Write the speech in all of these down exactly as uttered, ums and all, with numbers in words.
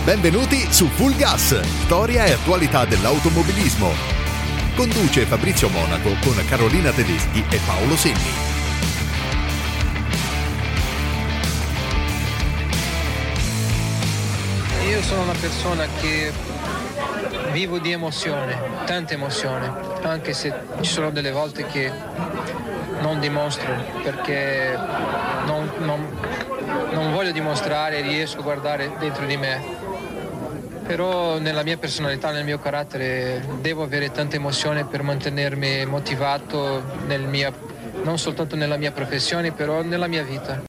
Benvenuti su Full Gas, storia e attualità dell'automobilismo. Conduce Fabrizio Monaco con Carolina Tedeschi e Paolo Senni. Io sono una persona che vivo di emozione, tanta emozione, anche se ci sono delle volte che non dimostro perché non, non, non voglio dimostrare, riesco a guardare dentro di me. Però nella mia personalità, nel mio carattere, devo avere tanta emozione per mantenermi motivato nel mia, non soltanto nella mia professione, però nella mia vita.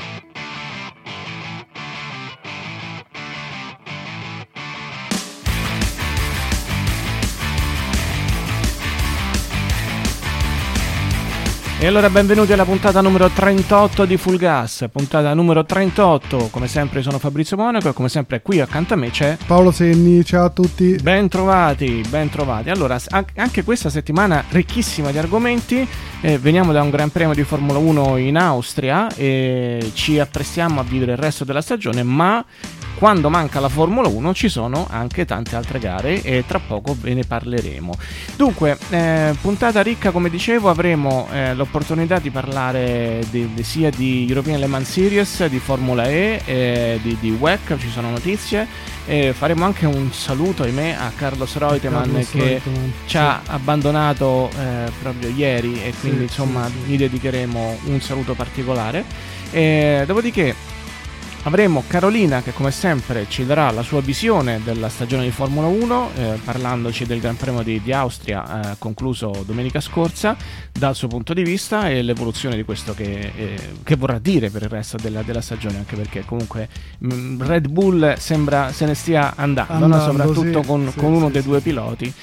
E allora benvenuti alla puntata numero trentotto di Full Gas, puntata numero trentotto, come sempre sono Fabrizio Monaco e come sempre qui accanto a me c'è Paolo Senni, ciao a tutti. Ben trovati, ben trovati. Allora, anche questa settimana ricchissima di argomenti, eh, veniamo da un Gran Premio di Formula uno in Austria e ci apprestiamo a vivere il resto della stagione, ma quando manca la Formula uno ci sono anche tante altre gare e tra poco ve ne parleremo. Dunque, eh, puntata ricca, come dicevo, avremo eh, l'opportunità di parlare di, di, sia di European Le Mans Series, di Formula E, eh, di, di W E C, ci sono notizie. E faremo anche un saluto, ahimè, a Carlos Reutemann Carlos che Reutemann, ci ha sì. abbandonato eh, proprio ieri e quindi sì, insomma sì, sì. gli dedicheremo un saluto particolare. E, dopodiché avremo Carolina che come sempre ci darà la sua visione della stagione di Formula uno, eh, parlandoci del Gran Premio di, di Austria eh, concluso domenica scorsa, dal suo punto di vista e l'evoluzione di questo che, eh, che vorrà dire per il resto della, della stagione, anche perché comunque mh, Red Bull sembra se ne stia andando, andando no? soprattutto sì, con, sì, con uno sì, dei sì. due piloti,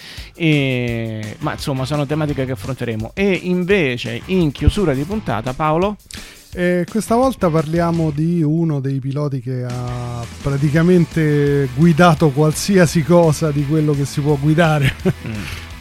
e, ma insomma sono tematiche che affronteremo. E invece in chiusura di puntata, Paolo? E questa volta parliamo di uno dei piloti che ha praticamente guidato qualsiasi cosa di quello che si può guidare. Mm.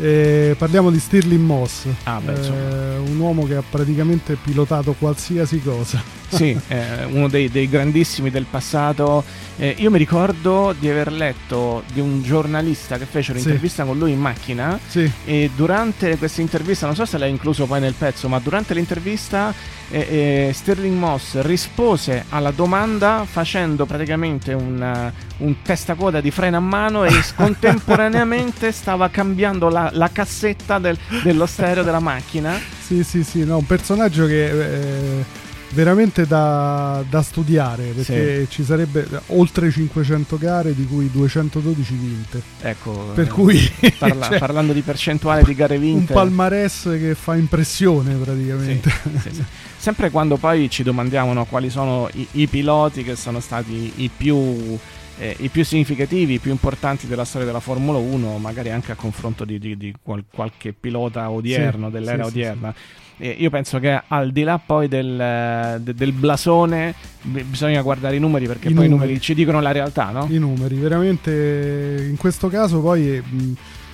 E parliamo di Stirling Moss, ah, beh, eh, un uomo che ha praticamente pilotato qualsiasi cosa. Sì, eh, uno dei, dei grandissimi del passato. Eh, io mi ricordo di aver letto di un giornalista che fece un'intervista sì. con lui in macchina sì. e durante questa intervista, non so se l'ha incluso poi nel pezzo, ma durante l'intervista eh, eh, Stirling Moss rispose alla domanda facendo praticamente un, un testacoda di freno a mano e contemporaneamente stava cambiando la, la cassetta del, dello stereo della macchina. Sì, sì, sì, no, un personaggio che... Eh... veramente da, da studiare, perché sì. ci sarebbe oltre cinquecento gare di cui duecentododici vinte, ecco, per cui parla, cioè, parlando di percentuale di gare vinte, un palmarès che fa impressione praticamente. Sì, sì, sì. Sempre quando poi ci domandiamo, no, quali sono i, i piloti che sono stati i più Eh, i più significativi, i più importanti della storia della Formula uno, magari anche a confronto di, di, di qual, qualche pilota odierno, sì, dell'era sì, odierna. Sì, sì. Eh, io penso che al di là poi del, de, del blasone b- bisogna guardare i numeri, perché I poi numeri. i numeri ci dicono la realtà, no? I numeri, veramente, in questo caso poi... Mh,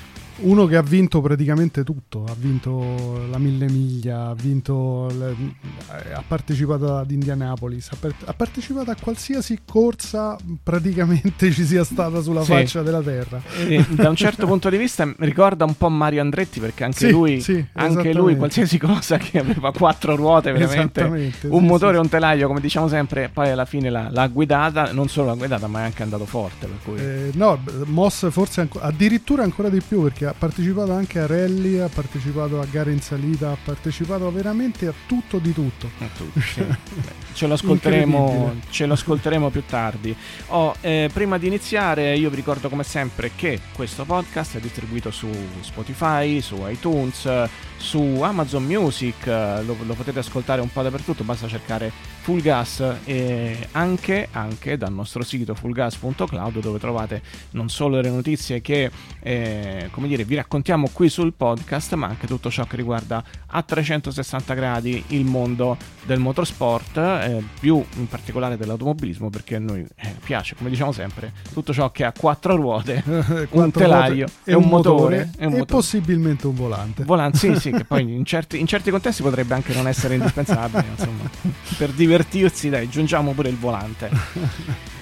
uno che ha vinto praticamente tutto, ha vinto la mille miglia, ha vinto le, ha partecipato ad Indianapolis, ha, per, ha partecipato a qualsiasi corsa praticamente ci sia stata sulla sì. faccia della terra. E, da un certo punto di vista ricorda un po' Mario Andretti, perché anche sì, lui sì, anche lui qualsiasi cosa che aveva quattro ruote, veramente un sì, motore e sì. un telaio, come diciamo sempre, poi alla fine l'ha, l'ha guidata, non solo l'ha guidata ma è anche andato forte, per cui... eh, no, Moss forse anco, addirittura ancora di più, perché ha partecipato anche a rally, ha partecipato a gare in salita, ha partecipato veramente a tutto di tutto. A tutto sì. ce, lo ascolteremo, ce lo ascolteremo più tardi. Oh, eh, prima di iniziare io vi ricordo come sempre che questo podcast è distribuito su Spotify, su iTunes, su Amazon Music, lo, lo potete ascoltare un po' dappertutto, basta cercare Full Gas, e anche, anche dal nostro sito full gas punto cloud, dove trovate non solo le notizie che eh, come dire vi raccontiamo qui sul podcast, ma anche tutto ciò che riguarda a trecentosessanta gradi il mondo del motorsport, eh, più in particolare dell'automobilismo, perché a noi eh, piace, come diciamo sempre, tutto ciò che ha quattro ruote, un telaio e un motore, e, un e motore. Possibilmente un volante. Volante, sì, sì, che poi in certi, in certi contesti potrebbe anche non essere indispensabile, insomma, per divertirsi, dai, aggiungiamo pure il volante.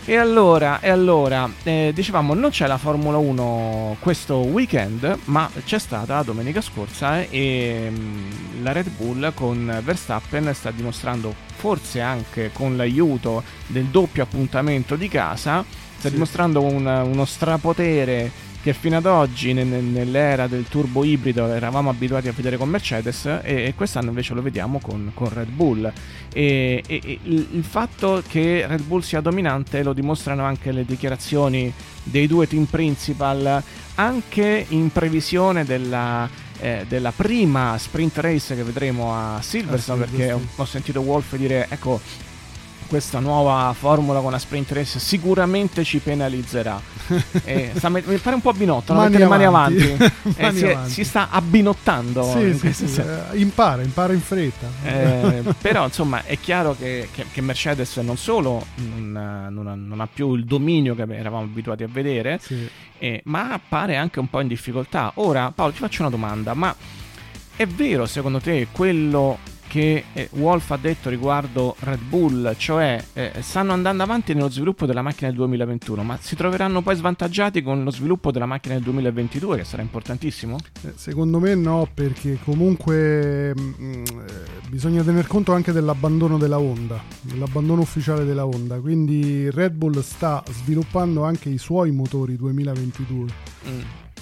E allora, e allora eh, dicevamo, non c'è la Formula uno questo weekend, ma c'è stata la domenica scorsa e mh, la Red Bull con Verstappen sta dimostrando, forse anche con l'aiuto del doppio appuntamento di casa, sta sì. dimostrando un, uno strapotere che fino ad oggi ne, nell'era del turbo ibrido eravamo abituati a vedere con Mercedes, e, e quest'anno invece lo vediamo con, con Red Bull, e, e, e il, il fatto che Red Bull sia dominante lo dimostrano anche le dichiarazioni dei due team principal, anche in previsione della, eh, della prima sprint race che vedremo a Silverstone, ah, sì, perché sì. Ho, ho sentito Wolff dire, ecco, questa nuova formula con la sprint race sicuramente ci penalizzerà. E sta, mi pare un po' binotto, mani mette le mani avanti, avanti. mani eh, si, avanti. si sta abbinottando. Sì, in sì, sì. Eh, impara, impara in fretta. Eh, però insomma è chiaro che, che, che Mercedes non solo non, non, ha, non ha più il dominio che eravamo abituati a vedere, sì. eh, ma appare anche un po' in difficoltà. Ora Paolo, ti faccio una domanda, ma è vero secondo te quello che eh, Wolff ha detto riguardo Red Bull, cioè eh, stanno andando avanti nello sviluppo della macchina del duemilaventuno, ma si troveranno poi svantaggiati con lo sviluppo della macchina del duemilaventidue, che sarà importantissimo? Eh, secondo me no, perché comunque mh, bisogna tener conto anche dell'abbandono della Honda, dell'abbandono ufficiale della Honda, quindi Red Bull sta sviluppando anche i suoi motori duemilaventidue. Mm.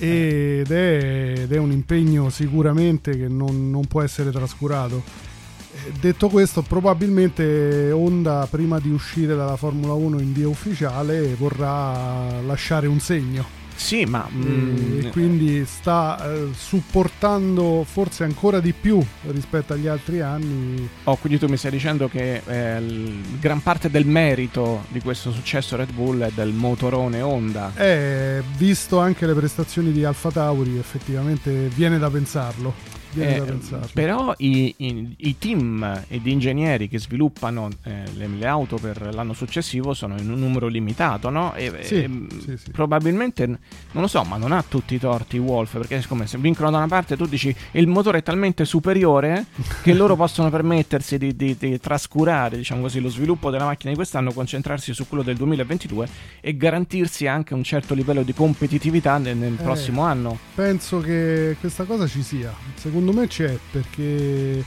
Ed è, ed è un impegno sicuramente che non, non può essere trascurato. Detto questo, probabilmente Honda, prima di uscire dalla Formula uno in via ufficiale, vorrà lasciare un segno. Sì, ma mm, e quindi sta eh, supportando forse ancora di più rispetto agli altri anni. Oh, quindi tu mi stai dicendo che eh, l- gran parte del merito di questo successo Red Bull è del motorone Honda. Eh, visto anche le prestazioni di AlphaTauri, effettivamente viene da pensarlo. Eh, però i, i, i team ed ingegneri che sviluppano eh, le, le auto per l'anno successivo sono in un numero limitato, no? E, sì, e, sì, sì. Probabilmente, non lo so, ma non ha tutti i torti Wolff, perché siccome se vincono da una parte tu dici il motore è talmente superiore che loro possono permettersi di, di, di trascurare, diciamo così, lo sviluppo della macchina di quest'anno, concentrarsi su quello del duemilaventidue e garantirsi anche un certo livello di competitività nel, nel eh, prossimo anno. Penso che questa cosa ci sia, secondo me c'è, perché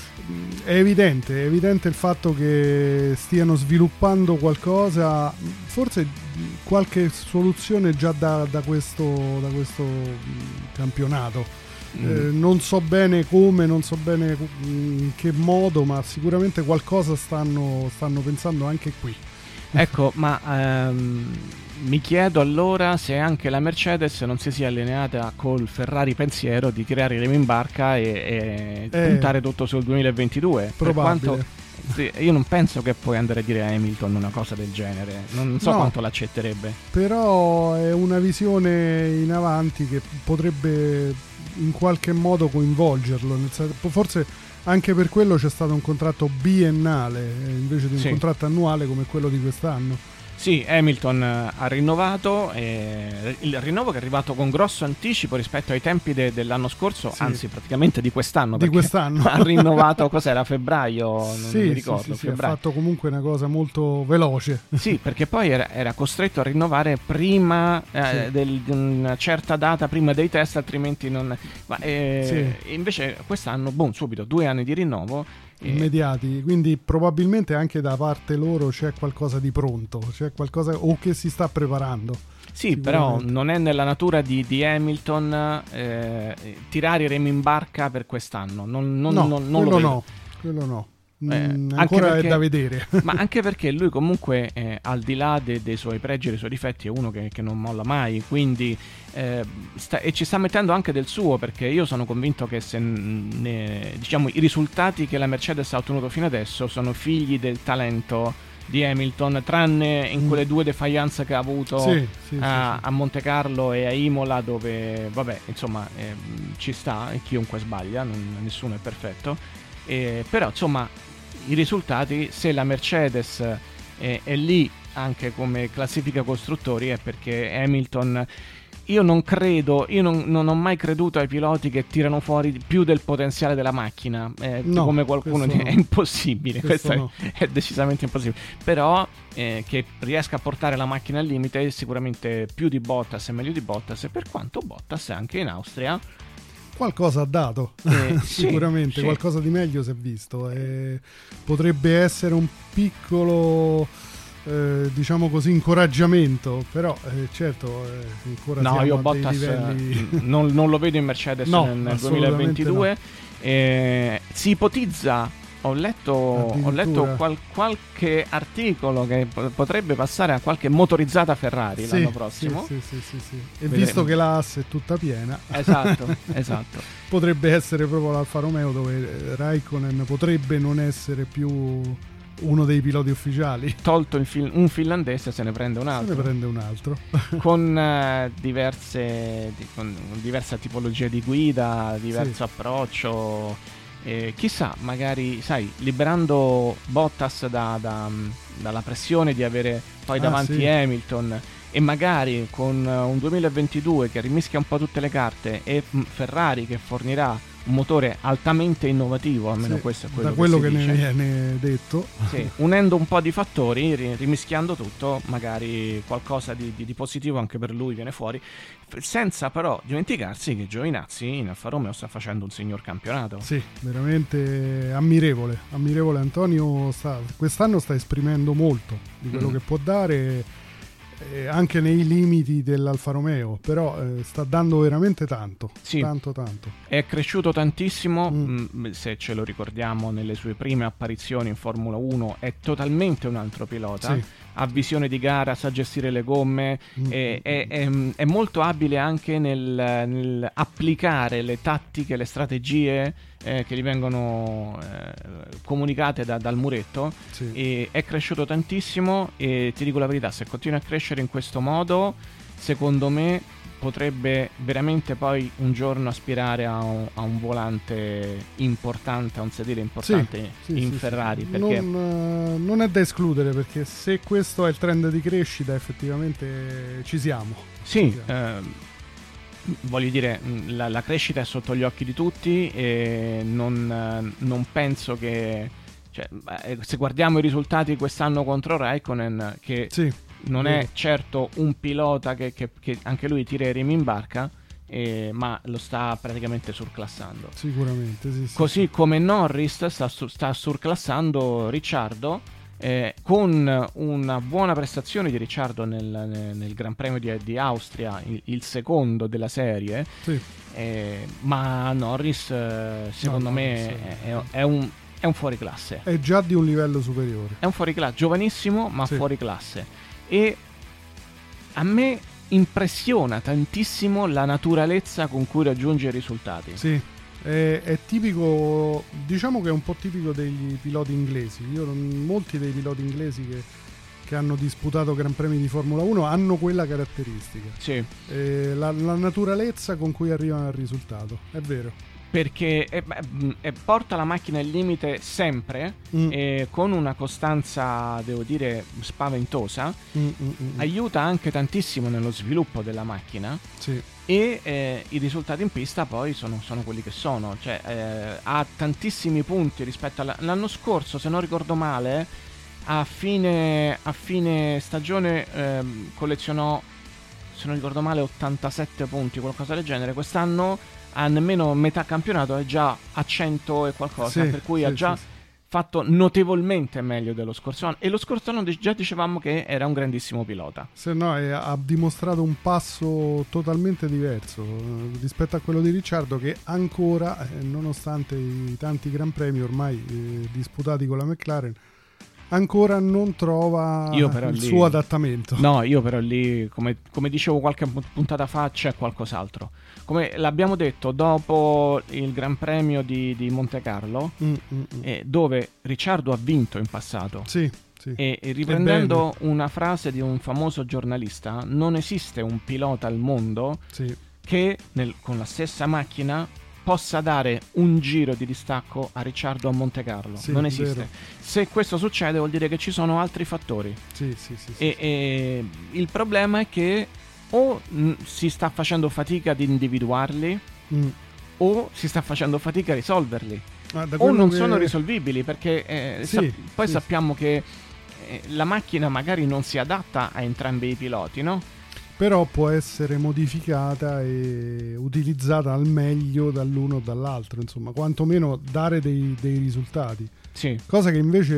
è evidente, è evidente il fatto che stiano sviluppando qualcosa, forse qualche soluzione già da, da, questo, da questo campionato. Mm. Eh, non so bene come, non so bene in che modo, ma sicuramente qualcosa stanno, stanno pensando anche qui. Ecco, ma um, mi chiedo allora se anche la Mercedes non si sia allineata col Ferrari pensiero di tirare i remi in barca e, e eh, puntare tutto sul duemilaventidue. Probabile. Per quanto, sì, io non penso che puoi andare a dire a Hamilton una cosa del genere, non so no, quanto l'accetterebbe. Però è una visione in avanti che potrebbe in qualche modo coinvolgerlo, nel senso, forse anche per quello c'è stato un contratto biennale invece di un sì. contratto annuale come quello di quest'anno. Sì, Hamilton ha rinnovato, eh, il rinnovo che è arrivato con grosso anticipo rispetto ai tempi de- dell'anno scorso, sì. anzi praticamente di quest'anno. Di quest'anno. Ha rinnovato, cos'era, febbraio? Non sì, mi ricordo. Sì, sì, febbraio. Ha fatto comunque una cosa molto veloce. Sì, perché poi era, era costretto a rinnovare prima eh, sì. del, di una certa data, prima dei test, altrimenti non... Ma, eh, sì. Invece quest'anno, boom, subito, due anni di rinnovo. Immediati, quindi probabilmente anche da parte loro c'è qualcosa di pronto, c'è qualcosa o che si sta preparando. Sì, però non è nella natura di, di Hamilton eh, tirare i remi in barca per quest'anno. Non, non, no, non, non quello lo no, quello no. Eh, ancora perché, è da vedere. Ma anche perché lui comunque eh, al di là de, dei suoi pregi e dei suoi difetti è uno che, che non molla mai, quindi eh, sta, e ci sta mettendo anche del suo, perché io sono convinto che se ne, diciamo i risultati che la Mercedes ha ottenuto fino adesso sono figli del talento di Hamilton, tranne in quelle due defiance che ha avuto sì, sì, a, sì, sì. a Monte Carlo e a Imola, dove vabbè insomma eh, ci sta e chiunque sbaglia, non, nessuno è perfetto, eh, però insomma i risultati, se la Mercedes è, è lì anche come classifica costruttori, è perché Hamilton io non credo, io non, non ho mai creduto ai piloti che tirano fuori più del potenziale della macchina, eh, No, come qualcuno questo dice, è no. impossibile, Questo questo no. è, è decisamente impossibile, però eh, che riesca a portare la macchina al limite sicuramente più di Bottas e meglio di Bottas, e per quanto Bottas anche in Austria Qualcosa ha dato, Eh, sì, sicuramente, sì. qualcosa di meglio si è visto. E potrebbe essere un piccolo, eh, diciamo così, incoraggiamento, però eh, certo, eh, ancora no, siamo io a Bottas dei livelli... eh, non, non lo vedo in Mercedes No, nel, nel assolutamente duemilaventidue. Eh, si ipotizza, ho letto, ho letto Addirittura. qual- qualche articolo che po- potrebbe passare a qualche motorizzata Ferrari Sì, l'anno prossimo. Sì, sì, sì, sì, sì. E Vedremo. visto che la asse è tutta piena, Esatto, esatto. potrebbe essere proprio l'Alfa Romeo, dove eh, Raikkonen potrebbe non essere più uno dei piloti ufficiali. Tolto il fil- un finlandese, se ne prende un Se altro. ne prende un altro. Con eh, diverse di- con diversa tipologia di guida, diverso Sì. approccio. Eh, chissà, magari, sai, liberando Bottas da- da- dalla pressione di avere poi Ah, davanti sì. Hamilton, e magari con eh, un duemilaventidue che rimischia un po' tutte le carte, e mh, Ferrari che fornirà un motore altamente innovativo, almeno Sì, questo è quello da quello che, che, si ne dice. viene detto. Sì, unendo un po' di fattori, ri- rimischiando tutto, magari qualcosa di, di- di positivo anche per lui viene fuori, f- senza però dimenticarsi che Giovinazzi in Alfa Romeo sta facendo un signor campionato. Sì, veramente ammirevole. Ammirevole Antonio, sta, quest'anno sta esprimendo molto di quello Mm. che può dare, eh, anche nei limiti dell'Alfa Romeo, però eh, sta dando veramente tanto, Sì. tanto tanto. È cresciuto tantissimo, Mm. mh, se ce lo ricordiamo nelle sue prime apparizioni in Formula uno, è totalmente un altro pilota. Sì. Ha visione di gara, sa gestire le gomme, Mm. è, è- è- è molto abile anche nel, nel applicare le tattiche, le strategie eh, che gli vengono eh, comunicate da- dal muretto. Sì. E è cresciuto tantissimo, e ti dico la verità, se continua a crescere in questo modo, secondo me potrebbe veramente poi un giorno aspirare a un, a un volante importante, a un sedile importante Sì, in sì, Ferrari, sì. perché Non, eh, non è da escludere, perché se questo è il trend di crescita, effettivamente ci siamo. sì, Ci siamo. ehm, voglio dire, mh, la, la crescita è sotto gli occhi di tutti, e non, eh, non penso che, cioè, eh, se guardiamo i risultati quest'anno contro Raikkonen, che Sì, non vero. è certo un pilota che, che- che anche lui tira i remi in barca, eh, ma lo sta praticamente surclassando. Sicuramente, sì, sì. Così come Norris sta, su- sta surclassando Ricciardo, eh, con una buona prestazione di Ricciardo nel, nel- nel Gran Premio di, di Austria, il, il secondo della serie, Sì. eh, ma Norris eh, secondo No, me Norris, è, eh. è un, è un fuoriclasse. È già di un livello superiore. È un fuoriclasse, giovanissimo ma Sì. fuori classe. E a me impressiona tantissimo la naturalezza con cui raggiunge i risultati. Sì, è, è tipico, diciamo che è un po' tipico degli piloti inglesi. Io non- molti dei piloti inglesi che, che hanno disputato Gran Premi di Formula uno hanno quella caratteristica. Sì, Eh, la, la naturalezza con cui arrivano al risultato, è vero. perché eh, beh, mh, eh, porta la macchina al limite sempre, Mm, e con una costanza, devo dire, spaventosa. mm, mm, mm, Aiuta anche tantissimo nello sviluppo della macchina, sì, e eh, i risultati in pista poi sono, sono quelli che sono. Cioè, eh, ha tantissimi punti rispetto alla- all'anno scorso, se non ricordo male, a fine, a fine stagione ehm, collezionò, se non ricordo male, ottantasette punti, qualcosa del genere. Quest'anno a nemmeno metà campionato è già a cento e qualcosa, Sì, per cui sì, ha già sì, sì. fatto notevolmente meglio dello scorso anno, e lo scorso anno di- già dicevamo che era un grandissimo pilota. Se no, è- ha dimostrato un passo totalmente diverso eh, rispetto a quello di Ricciardo, che ancora, eh, nonostante i tanti Gran Premi ormai eh, disputati con la McLaren, ancora non trova Io però il lì- suo adattamento. No, io però lì, come, come dicevo qualche pu- puntata fa, c'è qualcos'altro. Come l'abbiamo detto dopo il Gran Premio di, di Monte Carlo, Mm, mm, mm. eh, dove Ricciardo ha vinto in passato. Sì, sì. E, e riprendendo una frase di un famoso giornalista, non esiste un pilota al mondo Sì, che nel- con la stessa macchina possa dare un giro di distacco a Ricciardo a Monte Carlo. Sì, non esiste. vero. Se questo succede vuol dire che ci sono altri fattori. sì, sì, sì, sì. E, e il problema è che o mh, si sta facendo fatica ad individuarli mm. o si sta facendo fatica a risolverli, ah, o non che... sono risolvibili, perché eh, sì, sa- poi sì, sappiamo sì. che eh, la macchina magari non si adatta a entrambi i piloti, no? Però può essere modificata e utilizzata al meglio dall'uno o dall'altro, insomma, quantomeno dare dei, dei risultati. Sì. Cosa che invece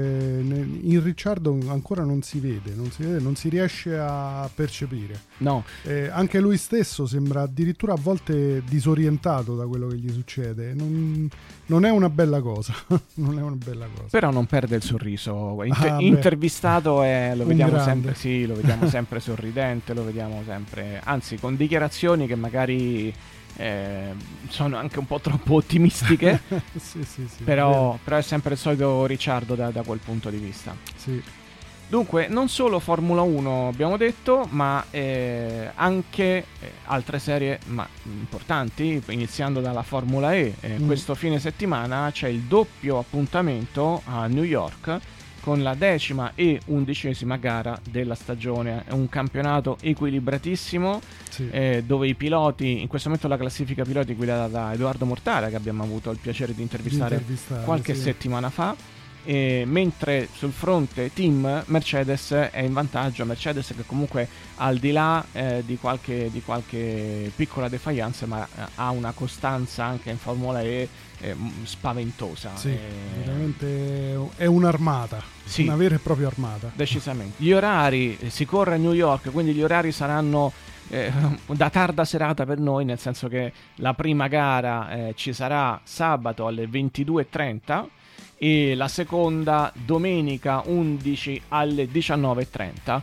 in Ricciardo ancora non si vede, non si vede, non si riesce a percepire. No. Eh, anche lui stesso sembra addirittura a volte disorientato da quello che gli succede. Non, non è una bella cosa. Non è una bella cosa. Però non perde il sorriso. Inter- ah, intervistato è, lo vediamo grande. sempre, sì, lo vediamo sempre sorridente, lo vediamo sempre, anzi con dichiarazioni che magari Eh, sono anche un po' troppo ottimistiche. sì, sì, sì, però, però è sempre il solito Ricciardo da, da quel punto di vista. Sì. Dunque, non solo Formula uno abbiamo detto, ma eh, anche eh, altre serie ma importanti, iniziando dalla Formula E. Eh, mm. Questo fine settimana c'è il doppio appuntamento a New York con la decima e undicesima gara della stagione. È un campionato equilibratissimo, sì. eh, dove i piloti, in questo momento la classifica piloti guidata da Edoardo Mortara, che abbiamo avuto il piacere di intervistare, di intervistare qualche sì. settimana fa, e mentre sul fronte team Mercedes è in vantaggio. Mercedes che comunque al di là eh, di, qualche, di qualche piccola defiance, ma eh, ha una costanza anche in Formula E eh, spaventosa. Sì, eh, veramente è un'armata, sì, una vera e propria armata. Decisamente. Gli orari, si corre a New York, quindi gli orari saranno eh, da tarda serata per noi, nel senso che la prima gara eh, ci sarà sabato alle ventidue e trenta e la seconda domenica undici alle diciannove e trenta.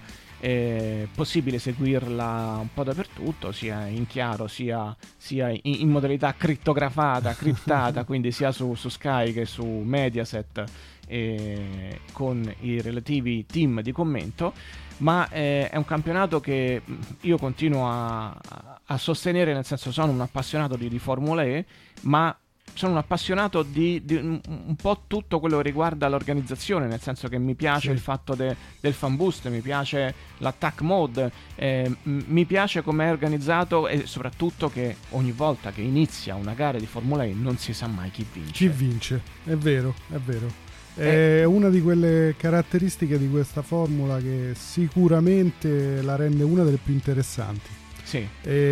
È possibile seguirla un po' dappertutto, sia in chiaro sia, sia in, in modalità crittografata, criptata, quindi sia su, su Sky che su Mediaset, eh, con i relativi team di commento. Ma eh, è un campionato che io continuo a, a sostenere, nel senso, sono un appassionato di, di Formula E, ma sono un appassionato di, di un, un po' tutto quello che riguarda l'organizzazione, nel senso che mi piace sì. il fatto de, del fan boost, mi piace l'attack mode, eh, m- mi piace come è organizzato, e soprattutto che ogni volta che inizia una gara di Formula E non si sa mai chi vince. Chi vince, è vero, è vero. È eh. una di quelle caratteristiche di questa formula che sicuramente la rende una delle più interessanti. Sì.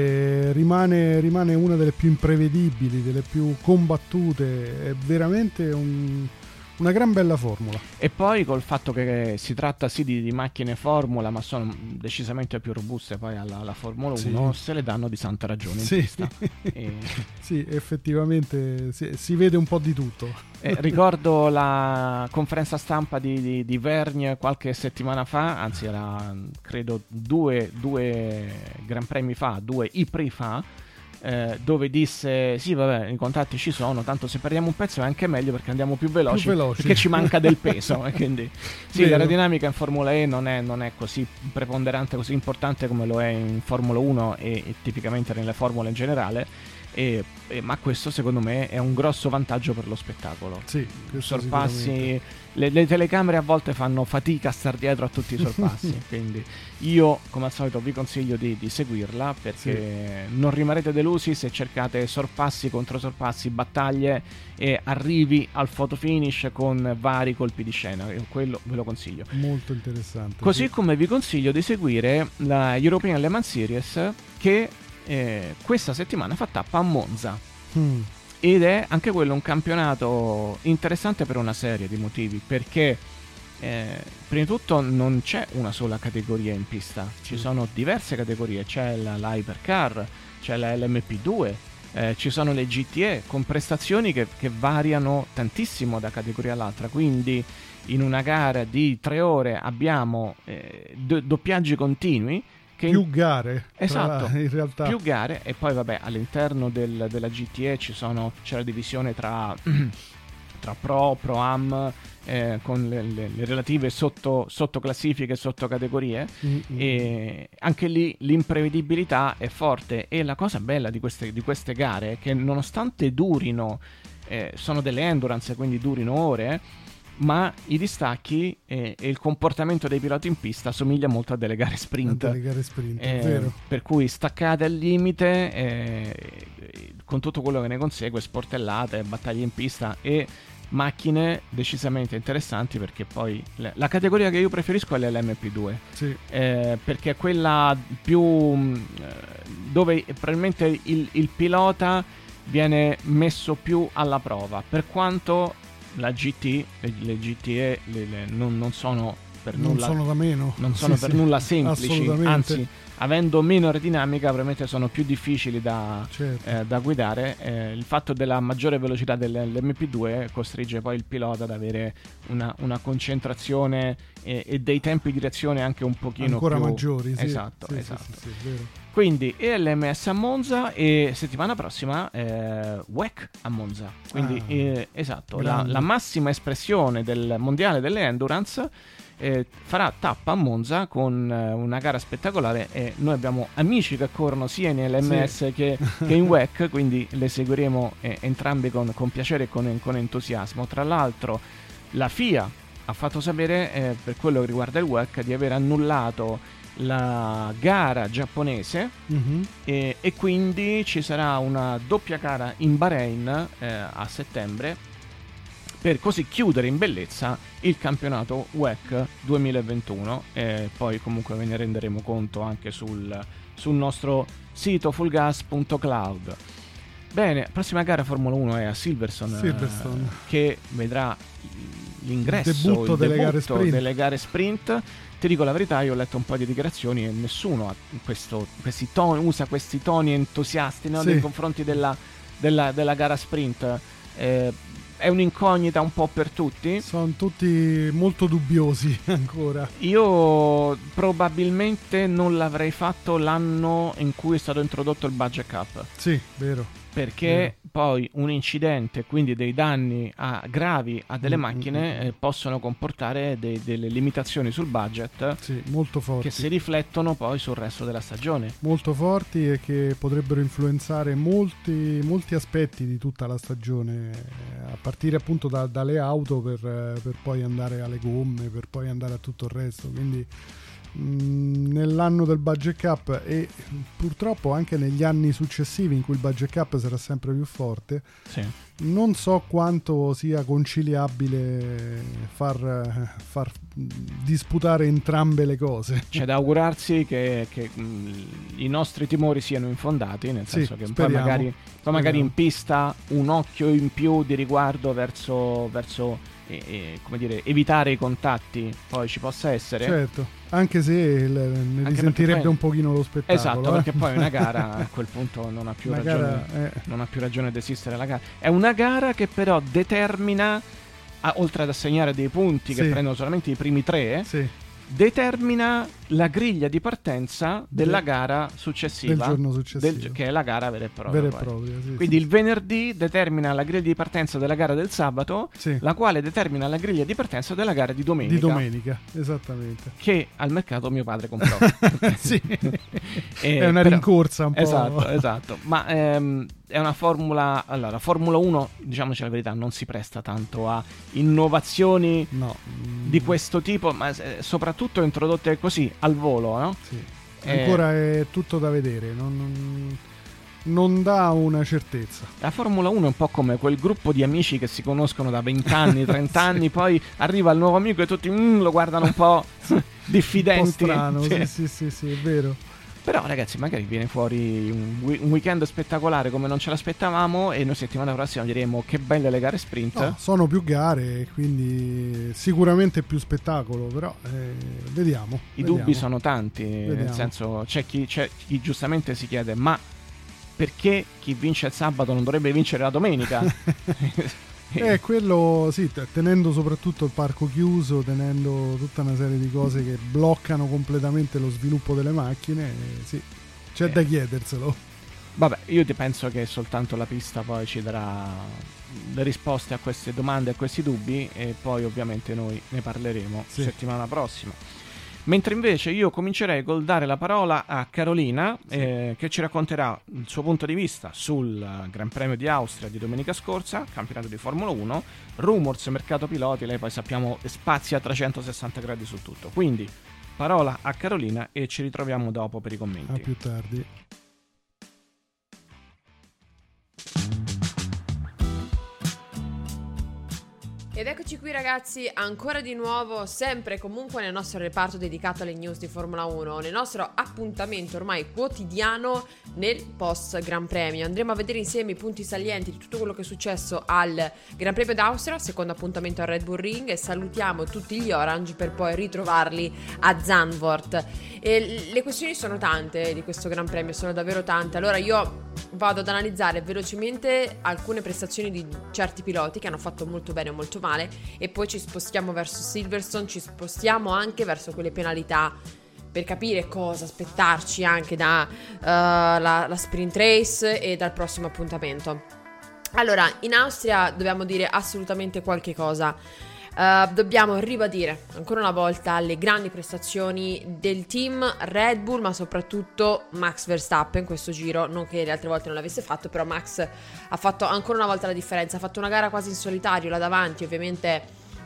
E rimane, rimane una delle più imprevedibili, delle più combattute. È veramente un, una gran bella formula. E poi col fatto che si tratta sì di, di macchine formula, ma sono decisamente più robuste poi alla, alla Formula sì. uno, se le danno di santa ragione in sì. pista. E... sì, effettivamente si, si vede un po' di tutto. Eh, ricordo la conferenza stampa di, di, di Vergne qualche settimana fa, anzi era credo due, due Gran Premi fa, due I P R I fa, eh, dove disse sì vabbè i contatti ci sono, tanto se perdiamo un pezzo è anche meglio perché andiamo più veloci, più veloci. perché ci manca del peso. E quindi sì, Vero. l'aerodinamica in Formula E non è, non è così preponderante, così importante come lo è in Formula uno e, e tipicamente nelle formule in generale. E, e, ma questo secondo me è un grosso vantaggio per lo spettacolo. Sì, sorpassi, le, le telecamere a volte fanno fatica a star dietro a tutti i sorpassi. Quindi io come al solito vi consiglio di, di seguirla, perché sì. non rimarrete delusi se cercate sorpassi contro sorpassi, battaglie e arrivi al photo finish con vari colpi di scena. Quello ve lo consiglio, molto interessante. Così sì. come vi consiglio di seguire la European Le Mans Series, che Eh, questa settimana fa tappa a Monza, mm. ed è anche quello un campionato interessante per una serie di motivi, perché eh, prima di tutto non c'è una sola categoria in pista, ci mm. sono diverse categorie, c'è la, la Hypercar, c'è la L M P due, eh, ci sono le G T E con prestazioni che, che variano tantissimo da categoria all'altra, quindi in una gara di tre ore abbiamo eh, do- doppiaggi continui. Che più gare, esatto, tra, in realtà più gare, e poi vabbè all'interno del, della G T E ci sono, c'è la divisione tra, tra Pro, Pro Am, eh, con le, le, le relative sotto, sottoclassifiche e sottocategorie, mm-hmm. e anche lì l'imprevedibilità è forte, e la cosa bella di queste, di queste gare è che nonostante durino, eh, sono delle endurance, quindi durino ore, ma i distacchi e, e il comportamento dei piloti in pista somiglia molto a delle gare sprint, a delle gare sprint eh, vero. Per cui staccate al limite, eh, con tutto quello che ne consegue, sportellate, battaglie in pista e macchine decisamente interessanti, perché poi le, la categoria che io preferisco è l'L M P due, sì. eh, perché è quella più eh, dove probabilmente il, il pilota viene messo più alla prova, per quanto la G T, le, le G T E le, le, non, non sono per non nulla sono da meno, non sono sì, per sì, nulla semplici, anzi avendo meno aerodinamica probabilmente sono più difficili da, certo. eh, da guidare. Eh, il fatto della maggiore velocità dell'M P due costringe poi il pilota ad avere una, una concentrazione e, e dei tempi di reazione anche un pochino ancora più maggiori, sì, esatto, sì, esatto. Sì, sì, sì, vero. Quindi E L M S a Monza e settimana prossima eh, W E C a Monza. Quindi ah, eh, esatto, la, la massima espressione del mondiale delle endurance eh, farà tappa a Monza con eh, una gara spettacolare, e noi abbiamo amici che corrono sia in E L M S sì. che, che in W E C, quindi le seguiremo eh, entrambi con, con piacere e con, con entusiasmo. Tra l'altro la F I A ha fatto sapere eh, per quello che riguarda il W E C di aver annullato la gara giapponese, mm-hmm. e, e quindi ci sarà una doppia gara in Bahrain eh, a settembre, per così chiudere in bellezza il campionato W E C duemilaventuno, e poi comunque ve ne renderemo conto anche sul, sul nostro sito full gas punto cloud. Bene, prossima gara Formula uno è a Silverstone, Silverstone. Eh, che vedrà l'ingresso, il debutto, il delle, debutto gare sprint. delle gare sprint. Ti dico la verità, io ho letto un po' di dichiarazioni e nessuno ha questo, questi toni, usa questi toni entusiasti, no? Sì. Nei confronti della, della, della gara sprint. Eh, è un'incognita un po' per tutti. Sono tutti molto dubbiosi ancora. Io probabilmente non l'avrei fatto l'anno in cui è stato introdotto il Budget Cup. Sì, vero. Perché vero. Poi un incidente, quindi dei danni a, gravi a delle mm, macchine, mm, eh, possono comportare dei, delle limitazioni sul budget, sì, molto forti, che si riflettono poi sul resto della stagione. Molto forti e che potrebbero influenzare molti, molti aspetti di tutta la stagione, a partire appunto da, dalle auto per, per poi andare alle gomme, per poi andare a tutto il resto. Quindi mh, nell'anno del Budget Cup e purtroppo anche negli anni successivi in cui il Budget Cup sarà sempre più forte, sì. Non so quanto sia conciliabile far, far disputare entrambe le cose. C'è da augurarsi che, che mh, i nostri timori siano infondati, nel senso sì, che speriamo, poi magari, poi magari in pista un occhio in più di riguardo verso, verso eh, eh, come dire, evitare i contatti poi ci possa essere. Certo, anche se il, ne anche risentirebbe poi, un pochino lo spettacolo. Esatto, eh? perché poi una gara a quel punto non ha più una ragione gara, eh. non ha più ragione di esistere la gara. È una gara che però determina, a, oltre ad assegnare dei punti sì. che prendono solamente i primi tre, sì. determina la griglia di partenza della gara successiva, del giorno successivo, del, che è la gara vera e propria. Vera e propria sì, Quindi sì. il venerdì determina la griglia di partenza della gara del sabato, sì. la quale determina la griglia di partenza della gara di domenica. Di domenica, esattamente. Che al mercato mio padre comprò. Sì. eh, è una però, rincorsa un po'. Esatto, esatto. Ma ehm, è una formula. Allora, la Formula uno, diciamoci la verità, non si presta tanto a innovazioni no. di questo tipo, ma eh, soprattutto introdotte così al volo, no? Sì. Ancora eh, è tutto da vedere, non, non, non dà una certezza. La Formula uno è un po' come quel gruppo di amici che si conoscono da venti anni, trenta anni, sì. Poi arriva il nuovo amico e tutti mm, lo guardano un po' diffidenti. Un po' strano, sì. sì, sì, sì, sì, è vero. Però ragazzi, magari viene fuori un, un weekend spettacolare come non ce l'aspettavamo, e noi settimana prossima diremo che belle le gare sprint. No, sono più gare, quindi sicuramente più spettacolo, però eh, vediamo. I vediamo. dubbi sono tanti, vediamo. Nel senso c'è chi, c'è chi giustamente si chiede ma perché chi vince il sabato non dovrebbe vincere la domenica? Eh, quello sì, tenendo soprattutto il parco chiuso, tenendo tutta una serie di cose che bloccano completamente lo sviluppo delle macchine, eh, sì, c'è eh. da chiederselo. Vabbè, io ti penso che soltanto la pista poi ci darà le risposte a queste domande, a questi dubbi, e poi ovviamente noi ne parleremo sì. settimana prossima. Mentre invece io comincerei col dare la parola a Carolina, eh, che ci racconterà il suo punto di vista sul Gran Premio di Austria di domenica scorsa, campionato di Formula uno, rumors, mercato piloti, lei poi sappiamo spazia a trecentosessanta gradi su tutto. Quindi parola a Carolina e ci ritroviamo dopo per i commenti. A più tardi. Ed eccoci qui ragazzi, ancora di nuovo, sempre e comunque nel nostro reparto dedicato alle news di Formula uno, nel nostro appuntamento ormai quotidiano nel post Gran Premio. Andremo a vedere insieme i punti salienti di tutto quello che è successo al Gran Premio d'Austria, secondo appuntamento al Red Bull Ring, e salutiamo tutti gli Orange per poi ritrovarli a Zandvoort. E le questioni sono tante di questo Gran Premio, sono davvero tante. Allora io vado ad analizzare velocemente alcune prestazioni di certi piloti che hanno fatto molto bene o molto male, e poi ci spostiamo verso Silverstone, ci spostiamo anche verso quelle penalità per capire cosa aspettarci anche da uh, la, la sprint race e dal prossimo appuntamento. Allora, in Austria dobbiamo dire assolutamente qualche cosa. Uh, dobbiamo ribadire ancora una volta le grandi prestazioni del team Red Bull, ma soprattutto Max Verstappen questo giro, non che le altre volte non l'avesse fatto, però Max ha fatto ancora una volta la differenza, ha fatto una gara quasi in solitario là davanti, ovviamente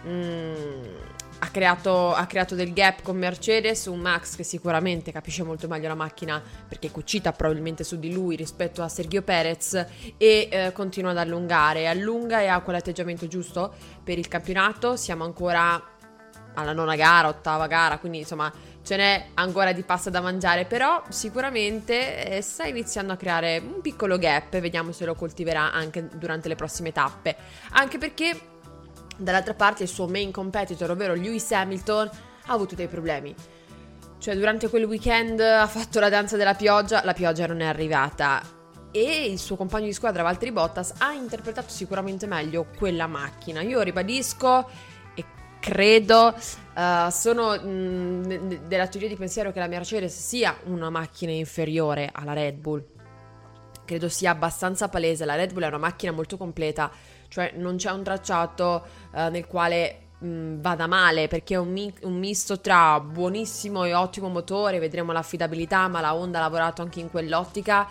mm, ha creato, ha creato del gap con Mercedes, un Max che sicuramente capisce molto meglio la macchina perché è cucita probabilmente su di lui rispetto a Sergio Perez, e eh, continua ad allungare, allunga e ha quell'atteggiamento giusto per il campionato. Siamo ancora alla nona gara, ottava gara, quindi insomma ce n'è ancora di pasta da mangiare, però sicuramente eh, sta iniziando a creare un piccolo gap, vediamo se lo coltiverà anche durante le prossime tappe, anche perché dall'altra parte il suo main competitor, ovvero Lewis Hamilton, ha avuto dei problemi. Cioè durante quel weekend ha fatto la danza della pioggia, la pioggia non è arrivata, e il suo compagno di squadra Valtteri Bottas ha interpretato sicuramente meglio quella macchina. Io ribadisco e credo, uh, sono mh, della teoria di pensiero che la Mercedes sia una macchina inferiore alla Red Bull. Credo sia abbastanza palese, la Red Bull è una macchina molto completa, cioè non c'è un tracciato uh, nel quale mh, vada male, perché è un, mi- un misto tra buonissimo e ottimo motore, vedremo l'affidabilità, ma la Honda ha lavorato anche in quell'ottica.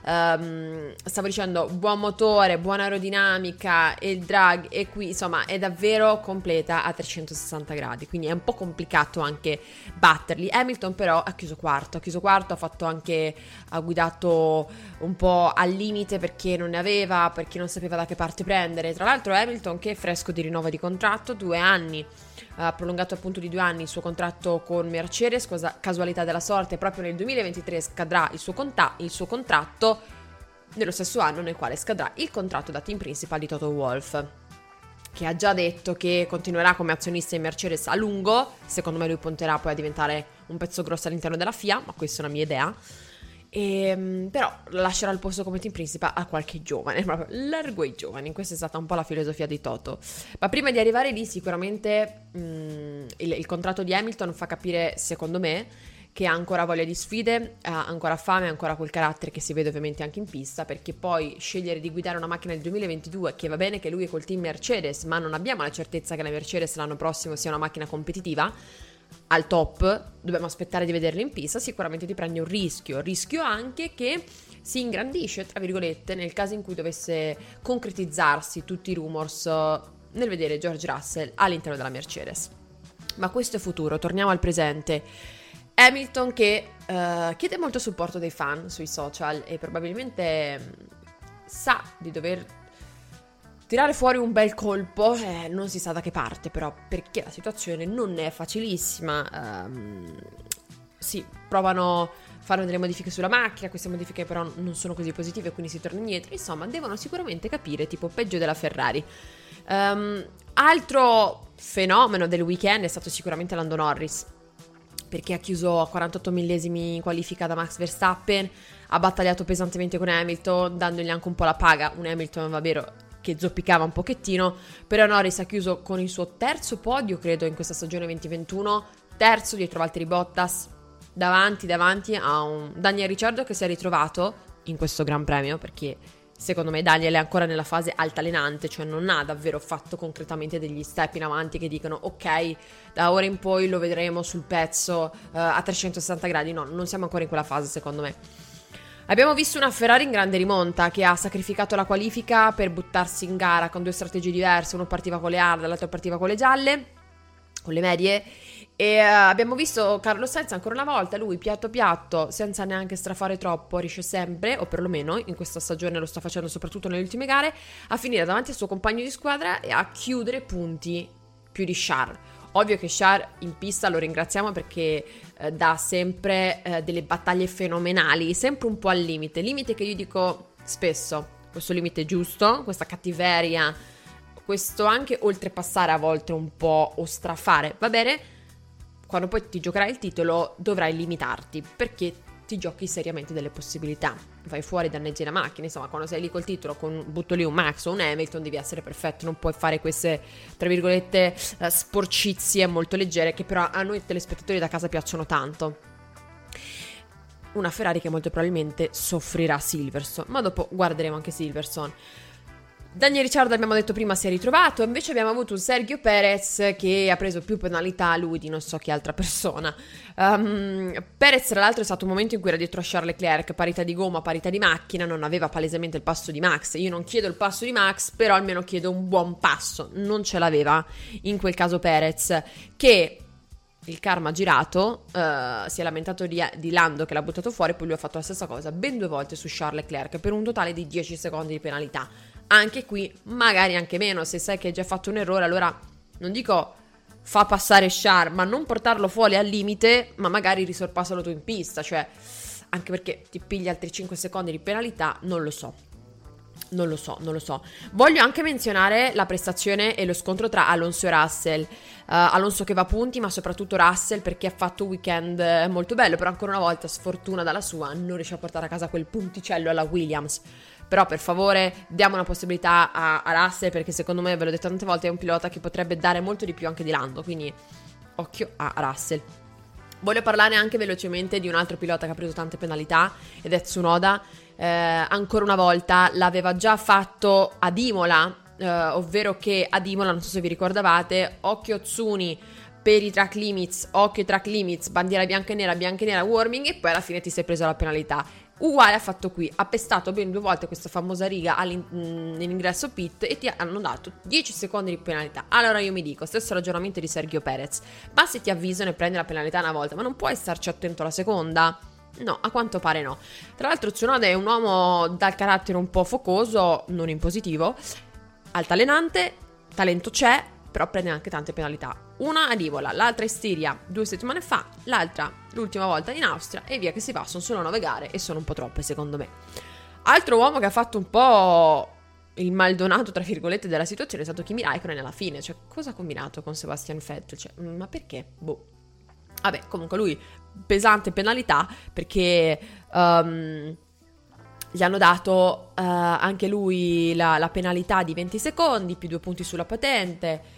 Um, stavo dicendo buon motore, buona aerodinamica e il drag, e qui insomma è davvero completa a trecentosessanta gradi, quindi è un po' complicato anche batterli. Hamilton però ha chiuso quarto, ha chiuso quarto, ha fatto anche, ha guidato un po' al limite perché non ne aveva, perché non sapeva da che parte prendere. Tra l'altro Hamilton che è fresco di rinnovo di contratto, due anni, ha prolungato appunto di due anni il suo contratto con Mercedes, cosa, casualità della sorte, proprio nel duemilaventitré scadrà il suo, conta- il suo contratto, nello stesso anno nel quale scadrà il contratto da team principal di Toto Wolff, che ha già detto che continuerà come azionista in Mercedes a lungo. Secondo me lui punterà poi a diventare un pezzo grosso all'interno della F I A, ma questa è una mia idea. E, però lascerà il posto come team principal a qualche giovane, proprio largo ai giovani. Questa è stata un po' la filosofia di Toto. Ma prima di arrivare lì sicuramente mh, il, il contratto di Hamilton fa capire, secondo me, che ha ancora voglia di sfide, ha ancora fame, ha ancora quel carattere che si vede ovviamente anche in pista, perché poi scegliere di guidare una macchina del duemilaventidue, che va bene che lui è col team Mercedes, ma non abbiamo la certezza che la Mercedes l'anno prossimo sia una macchina competitiva al top, dobbiamo aspettare di vederla in pista, sicuramente ti prendi un rischio, rischio anche che si ingrandisce, tra virgolette, nel caso in cui dovesse concretizzarsi tutti i rumors nel vedere George Russell all'interno della Mercedes. Ma questo è futuro, torniamo al presente. Hamilton che uh, chiede molto supporto dei fan sui social e probabilmente mh, sa di dover tirare fuori un bel colpo, eh, non si sa da che parte però, perché la situazione non è facilissima. Um, sì, provano, fanno delle modifiche sulla macchina, queste modifiche però non sono così positive, quindi si torna indietro. Insomma, devono sicuramente capire, tipo peggio della Ferrari. Um, altro fenomeno del weekend è stato sicuramente Lando Norris, perché ha chiuso a quarantotto millesimi in qualifica da Max Verstappen, ha battagliato pesantemente con Hamilton, dandogli anche un po' la paga. Un Hamilton, va vero, che zoppicava un pochettino, però Norris ha chiuso con il suo terzo podio, credo, in questa stagione duemilaventuno, terzo dietro Valtteri Bottas, davanti davanti a un Daniel Ricciardo che si è ritrovato in questo Gran Premio, perché secondo me Daniel è ancora nella fase altalenante, cioè non ha davvero fatto concretamente degli step in avanti che dicono ok, da ora in poi lo vedremo sul pezzo uh, a trecentosessanta gradi. No, non siamo ancora in quella fase secondo me. Abbiamo visto una Ferrari in grande rimonta che ha sacrificato la qualifica per buttarsi in gara con due strategie diverse, uno partiva con le hard, l'altro partiva con le gialle, con le medie. E uh, abbiamo visto Carlos Sainz ancora una volta, lui piatto piatto, senza neanche strafare troppo, riesce sempre, o perlomeno in questa stagione lo sta facendo soprattutto nelle ultime gare, a finire davanti al suo compagno di squadra e a chiudere punti più di Charles. Ovvio che Charles in pista lo ringraziamo perché eh, dà sempre eh, delle battaglie fenomenali, sempre un po' al limite, limite che io dico spesso, questo limite giusto, questa cattiveria, questo anche oltrepassare a volte un po' o strafare, va bene? Quando poi ti giocherai il titolo dovrai limitarti perché ti giochi seriamente delle possibilità, vai fuori, danneggi la macchina, insomma quando sei lì col titolo con butto lì un Max o un Hamilton devi essere perfetto, non puoi fare queste tra virgolette sporcizie molto leggere che però a noi telespettatori da casa piacciono tanto. Una Ferrari che molto probabilmente soffrirà Silverstone, ma dopo guarderemo anche Silverstone. Daniel Ricciardo, abbiamo detto prima, si è ritrovato, invece abbiamo avuto un Sergio Perez che ha preso più penalità lui di non so che altra persona. um, Perez tra l'altro è stato un momento in cui era dietro a Charles Leclerc, parità di gomma, parità di macchina, non aveva palesemente il passo di Max. Io non chiedo il passo di Max, però almeno chiedo un buon passo, non ce l'aveva in quel caso Perez, che il karma ha girato, uh, si è lamentato di, di Lando che l'ha buttato fuori, poi lui ha fatto la stessa cosa ben due volte su Charles Leclerc per un totale di dieci secondi di penalità. Anche qui magari anche meno, se sai che hai già fatto un errore allora non dico fa passare Charles, ma non portarlo fuori al limite, ma magari risorpassalo tu in pista, cioè anche perché ti pigli altri cinque secondi di penalità, non lo so. Non lo so, non lo so. Voglio anche menzionare la prestazione e lo scontro tra Alonso e Russell. Uh, Alonso che va a punti, ma soprattutto Russell perché ha fatto un weekend molto bello, però ancora una volta sfortuna dalla sua, non riesce a portare a casa quel punticello alla Williams. Però per favore diamo una possibilità a, a Russell perché secondo me, ve l'ho detto tante volte, è un pilota che potrebbe dare molto di più anche di Lando, quindi occhio a Russell. Voglio parlare anche velocemente di un altro pilota che ha preso tante penalità ed è Tsunoda. Eh, ancora una volta l'aveva già fatto ad Imola, eh, ovvero che ad Imola, non so se vi ricordavate, occhio Tsuni per i track limits, occhio track limits, bandiera bianca e nera, bianca e nera, warming, e poi alla fine ti sei preso la penalità. Uguale ha fatto qui, ha pestato ben due volte questa famosa riga nell'ingresso pit e ti hanno dato dieci secondi di penalità. Allora io mi dico, stesso ragionamento di Sergio Perez, ma se ti avvisano e prendi la penalità una volta, ma non puoi starci attento alla seconda? No, a quanto pare no. Tra l'altro Tsunoda è un uomo dal carattere un po' focoso, non in positivo, altalenante, talento c'è, però prende anche tante penalità. Una ad Imola, l'altra a Stiria due settimane fa, l'altra l'ultima volta in Austria e via che si va. Sono solo nove gare e sono un po' troppe secondo me. Altro uomo che ha fatto un po' il maldonato tra virgolette della situazione è stato Kimi Raikkonen alla fine. Cioè, cosa ha combinato con Sebastian Vettel? Cioè, ma perché? Boh. Vabbè, comunque lui pesante penalità perché um, gli hanno dato uh, anche lui la, la penalità di venti secondi più due punti sulla patente.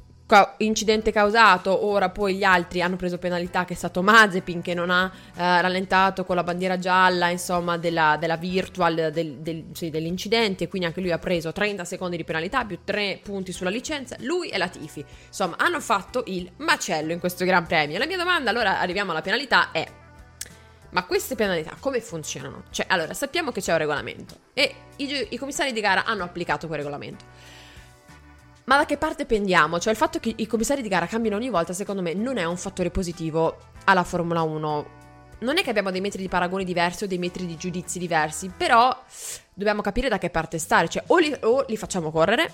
Incidente causato, ora poi gli altri hanno preso penalità, che è stato Mazepin che non ha eh, rallentato con la bandiera gialla, insomma, della, della virtual del, del, sì, dell'incidente, e quindi anche lui ha preso trenta secondi di penalità più tre punti sulla licenza, lui e Latifi. Insomma, hanno fatto il macello in questo Gran Premio. La mia domanda, allora arriviamo alla penalità, è: ma queste penalità come funzionano? Cioè, allora, sappiamo che c'è un regolamento e i, i commissari di gara hanno applicato quel regolamento. Ma da che parte pendiamo? Cioè, il fatto che i commissari di gara cambino ogni volta, secondo me, non è un fattore positivo alla Formula uno. Non è che abbiamo dei metri di paragone diversi o dei metri di giudizi diversi, però dobbiamo capire da che parte stare. Cioè, o li, o li facciamo correre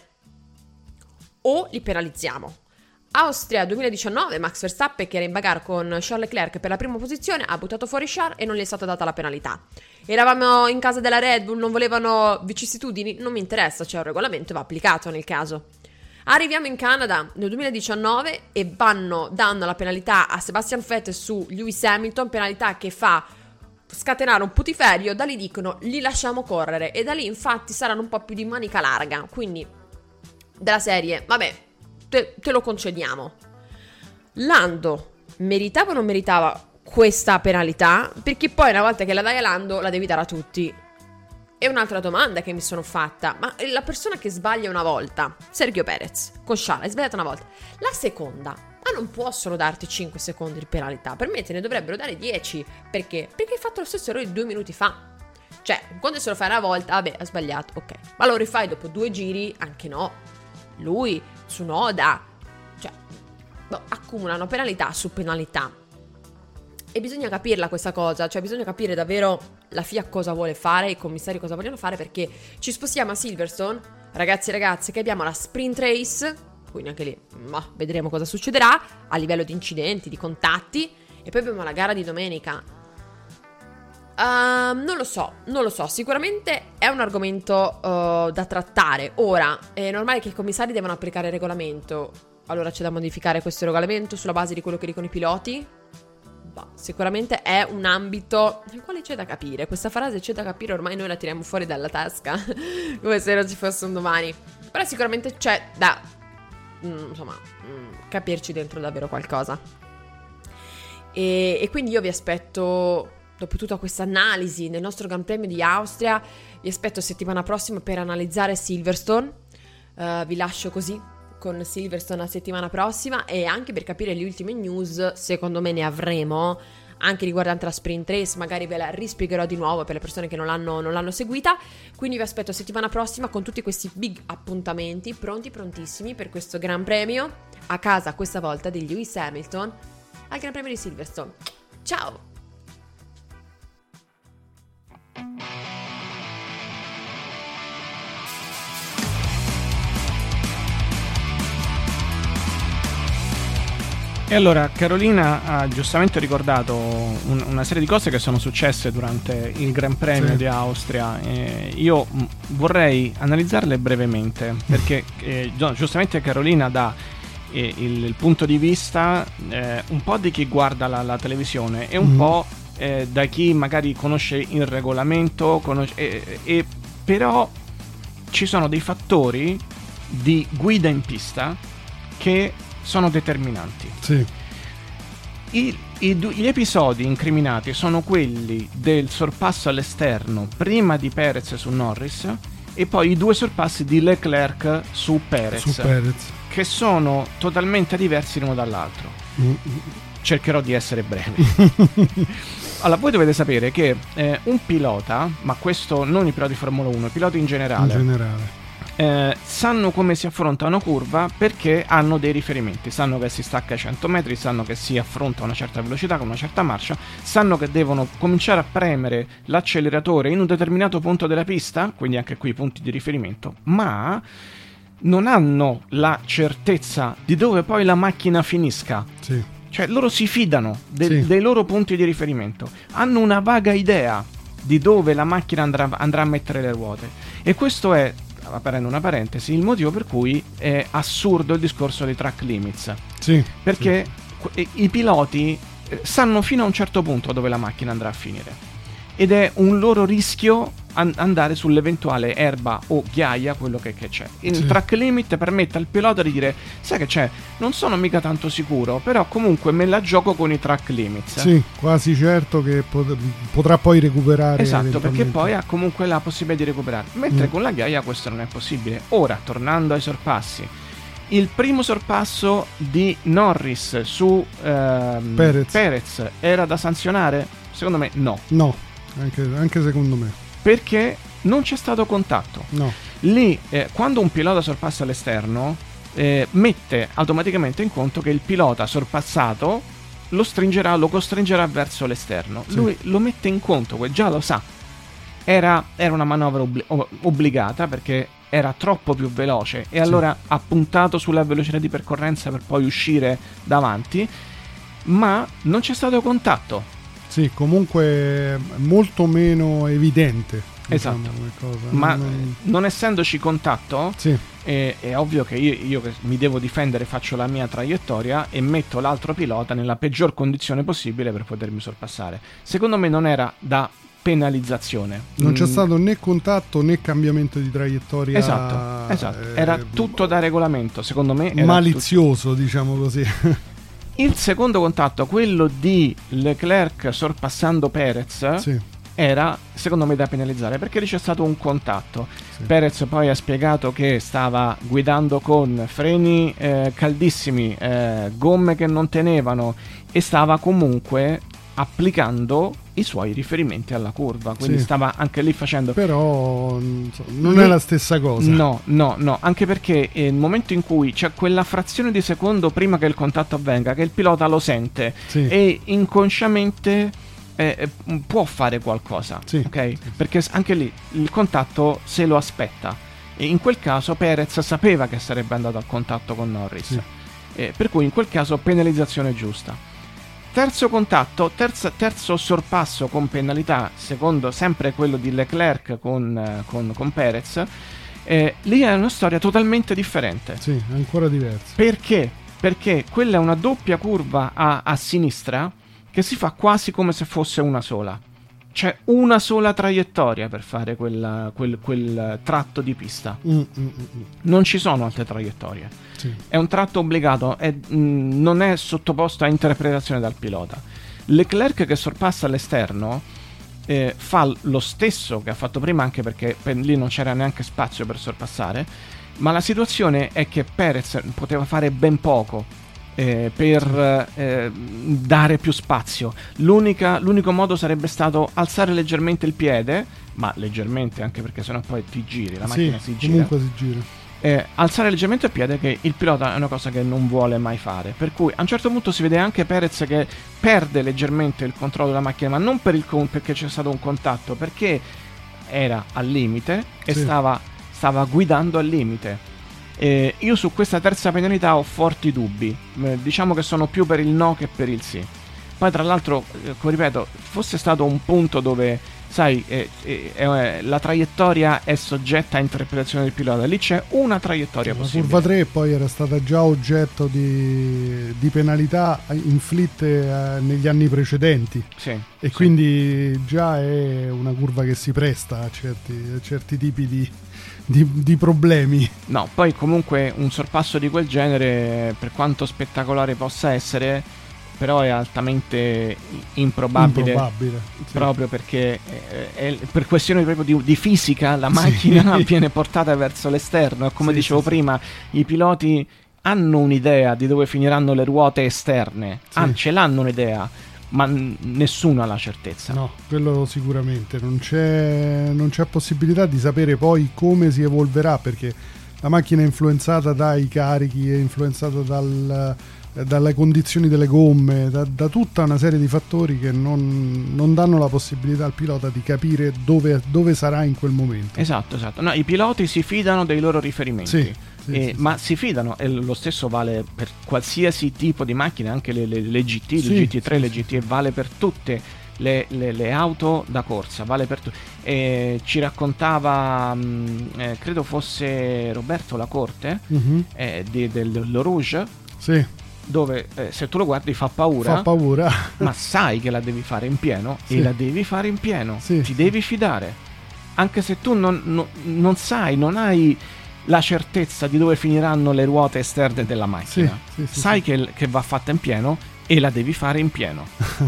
o li penalizziamo. Austria duemiladiciannove, Max Verstappen, che era in bagarre con Charles Leclerc per la prima posizione, ha buttato fuori Charles e non gli è stata data la penalità. Eravamo in casa della Red Bull, non volevano vicissitudini, non mi interessa, c'è un regolamento e va applicato nel caso. Arriviamo in Canada nel duemiladiciannove e vanno, danno la penalità a Sebastian Vettel su Lewis Hamilton, penalità che fa scatenare un putiferio. Da lì dicono li lasciamo correre e da lì infatti saranno un po' più di manica larga, quindi della serie vabbè, te, te lo concediamo. Lando meritava o non meritava questa penalità? Perché poi una volta che la dai a Lando la devi dare a tutti E un'altra domanda che mi sono fatta: ma la persona che sbaglia una volta, Sergio Perez con Charles, hai sbagliato una volta, la seconda, ma non può solo darti cinque secondi di penalità, per me te ne dovrebbero dare dieci. Perché? Perché hai fatto lo stesso errore due minuti fa. Cioè, quando se lo fai una volta, vabbè, ha sbagliato, ok, ma lo rifai dopo due giri, anche no. Lui, Tsunoda, cioè, no, accumulano penalità su penalità. E bisogna capirla questa cosa, cioè bisogna capire davvero la F I A cosa vuole fare, i commissari cosa vogliono fare, perché ci spostiamo a Silverstone, ragazzi e ragazze, che abbiamo la sprint race, quindi anche lì, ma vedremo cosa succederà a livello di incidenti, di contatti, e poi abbiamo la gara di domenica. Uh, non lo so, non lo so, sicuramente è un argomento uh, da trattare. Ora, è normale che i commissari devono applicare il regolamento, allora c'è da modificare questo regolamento sulla base di quello che dicono i piloti? Bah, sicuramente è un ambito nel quale c'è da capire. Questa frase c'è da capire, ormai noi la tiriamo fuori dalla tasca come se non ci fosse un domani. Però sicuramente c'è da mm, insomma mm, capirci dentro davvero qualcosa. E, e quindi io vi aspetto, dopo tutta questa analisi nel nostro Gran Premio di Austria, vi aspetto settimana prossima per analizzare Silverstone. Uh, vi lascio così con Silverstone la settimana prossima, e anche per capire le ultime news, secondo me ne avremo anche riguardante la sprint race, magari ve la rispiegherò di nuovo per le persone che non l'hanno, non l'hanno seguita. Quindi vi aspetto settimana prossima con tutti questi big appuntamenti, pronti prontissimi per questo Gran Premio a casa questa volta di Lewis Hamilton al Gran Premio di Silverstone. Ciao! E allora Carolina ha giustamente ricordato un, una serie di cose che sono successe durante il Gran Premio sì. di Austria. Eh, io m- vorrei analizzarle brevemente, perché eh, giustamente Carolina dà eh, il, il punto di vista eh, un po' di chi guarda la, la televisione e un mm. po' eh, da chi magari conosce il regolamento, conosce, eh, eh, però ci sono dei fattori di guida in pista che sono determinanti. Sì. I, i, gli episodi incriminati sono quelli del sorpasso all'esterno prima di Perez su Norris, e poi i due sorpassi di Leclerc su Perez, su Perez. che sono totalmente diversi l'uno dall'altro. Mm. Cercherò di essere breve. Allora, voi dovete sapere che eh, un pilota, ma questo non i piloti di Formula uno, i piloti in generale, in generale. Eh, sanno come si affronta una curva perché hanno dei riferimenti, sanno che si stacca ai cento metri, sanno che si affronta a una certa velocità con una certa marcia, sanno che devono cominciare a premere l'acceleratore in un determinato punto della pista, quindi anche qui punti di riferimento, ma non hanno la certezza di dove poi la macchina finisca. Sì. Cioè loro si fidano de- sì. dei loro punti di riferimento, hanno una vaga idea di dove la macchina andrà, andrà a mettere le ruote, e questo è, aprendo una parentesi, il motivo per cui è assurdo il discorso dei track limits. Sì, perché sì. i piloti sanno fino a un certo punto dove la macchina andrà a finire, ed è un loro rischio an- andare sull'eventuale erba o ghiaia, quello che, che c'è. Il sì. track limit permette al pilota di dire: sai che c'è, non sono mica tanto sicuro, però comunque me la gioco con i track limits. Sì, quasi certo che pot- potrà poi recuperare. Esatto, perché poi ha comunque la possibilità di recuperare, mentre mm. con la ghiaia questo non è possibile. Ora, tornando ai sorpassi, il primo sorpasso di Norris su ehm, Perez. Perez era da sanzionare? Secondo me no. No. Anche, anche secondo me, perché non c'è stato contatto. No. Lì eh, quando un pilota sorpassa all'esterno eh, mette automaticamente in conto che il pilota sorpassato lo stringerà, lo costringerà verso l'esterno. Sì. Lui lo mette in conto, già lo sa. Era, era una manovra obli- obbligata perché era troppo più veloce, e allora sì. ha puntato sulla velocità di percorrenza per poi uscire davanti, ma non c'è stato contatto. Sì, comunque molto meno evidente. Esatto. Diciamo, cosa. Ma non... non essendoci contatto, sì. è, è ovvio che io, io che mi devo difendere, faccio la mia traiettoria e metto l'altro pilota nella peggior condizione possibile per potermi sorpassare. Secondo me non era da penalizzazione. Non mm. c'è stato né contatto né cambiamento di traiettoria. Esatto, esatto. Era eh, tutto da regolamento, secondo me. Era malizioso, tutto... diciamo così. Il secondo contatto, quello di Leclerc sorpassando Perez, sì. era secondo me da penalizzare, perché lì c'è stato un contatto. Sì. Perez poi ha spiegato che stava guidando con freni eh, caldissimi, eh, gomme che non tenevano, e stava comunque applicando i suoi riferimenti alla curva, quindi sì. stava anche lì facendo, però non lì, è la stessa cosa. No, no, no, anche perché nel momento in cui c'è quella frazione di secondo prima che il contatto avvenga, che il pilota lo sente, sì. e inconsciamente Eh, può fare qualcosa, sì, ok? sì. Perché anche lì il contatto se lo aspetta, e in quel caso Perez sapeva che sarebbe andato a contatto con Norris, sì. eh, per cui in quel caso penalizzazione giusta. Terzo contatto, terzo, terzo sorpasso con penalità, secondo sempre quello di Leclerc con, con, con Perez. Eh, lì è una storia totalmente differente. Sì, ancora diversa. Perché? Perché quella è una doppia curva a, a sinistra che si fa quasi come se fosse una sola. C'è una sola traiettoria per fare quella, quel, quel tratto di pista. Mm, mm, mm. Non ci sono altre traiettorie. Sì. È un tratto obbligato, è, mh, non è sottoposto a interpretazione dal pilota. Leclerc che sorpassa all'esterno eh, fa lo stesso che ha fatto prima, anche perché per lì non c'era neanche spazio per sorpassare, ma la situazione è che Perez poteva fare ben poco Eh, per eh, dare più spazio. L'unica, l'unico modo sarebbe stato alzare leggermente il piede, ma leggermente, anche perché sennò poi ti giri, la macchina sì, si gira. Comunque si gira. Eh, alzare leggermente il piede, che il pilota è una cosa che non vuole mai fare, per cui a un certo punto si vede anche Perez che perde leggermente il controllo della macchina, ma non per il con- perché c'è stato un contatto, perché era al limite e sì. stava, stava guidando al limite. Eh, io su questa terza penalità ho forti dubbi, eh, diciamo che sono più per il no che per il sì. Poi tra l'altro, eh, come ripeto, fosse stato un punto dove, sai, eh, eh, eh, la traiettoria è soggetta a interpretazione del pilota, lì c'è una traiettoria la possibile. La curva tre poi era stata già oggetto di, di penalità inflitte eh, negli anni precedenti, sì, e sì. quindi già è una curva che si presta a certi, a certi tipi di Di, di problemi. No, poi comunque un sorpasso di quel genere, per quanto spettacolare possa essere, però è altamente improbabile, improbabile sì. proprio perché è, è, per questioni proprio di, di fisica la macchina sì. viene portata verso l'esterno, e come sì, dicevo sì, prima sì. i piloti hanno un'idea di dove finiranno le ruote esterne, sì. ah, ce l'hanno un'idea, ma n- nessuno ha la certezza. No, quello sicuramente. Non c'è, non c'è possibilità di sapere poi come si evolverà, perché la macchina è influenzata dai carichi, è influenzata dal, dalle condizioni delle gomme, da, da tutta una serie di fattori che non, non danno la possibilità al pilota di capire dove, dove sarà in quel momento. Esatto, esatto. No, i piloti si fidano dei loro riferimenti. Sì. Sì, eh, sì, ma sì. si fidano, e lo stesso vale per qualsiasi tipo di macchina, anche le, le, le G T, sì, le G T tre, sì, le G T, sì. e vale per tutte le, le, le auto da corsa, vale per tutte. Eh, ci raccontava, mh, eh, credo fosse Roberto Lacorte, mm-hmm. eh, di, del, dello Rouge, sì. dove eh, se tu lo guardi fa paura, fa paura. ma sai che la devi fare in pieno, sì. e la devi fare in pieno, sì. ti devi fidare, anche se tu non, non, non sai, non hai la certezza di dove finiranno le ruote esterne della macchina, sì, sì, sai sì. Che, che va fatta in pieno e la devi fare in pieno.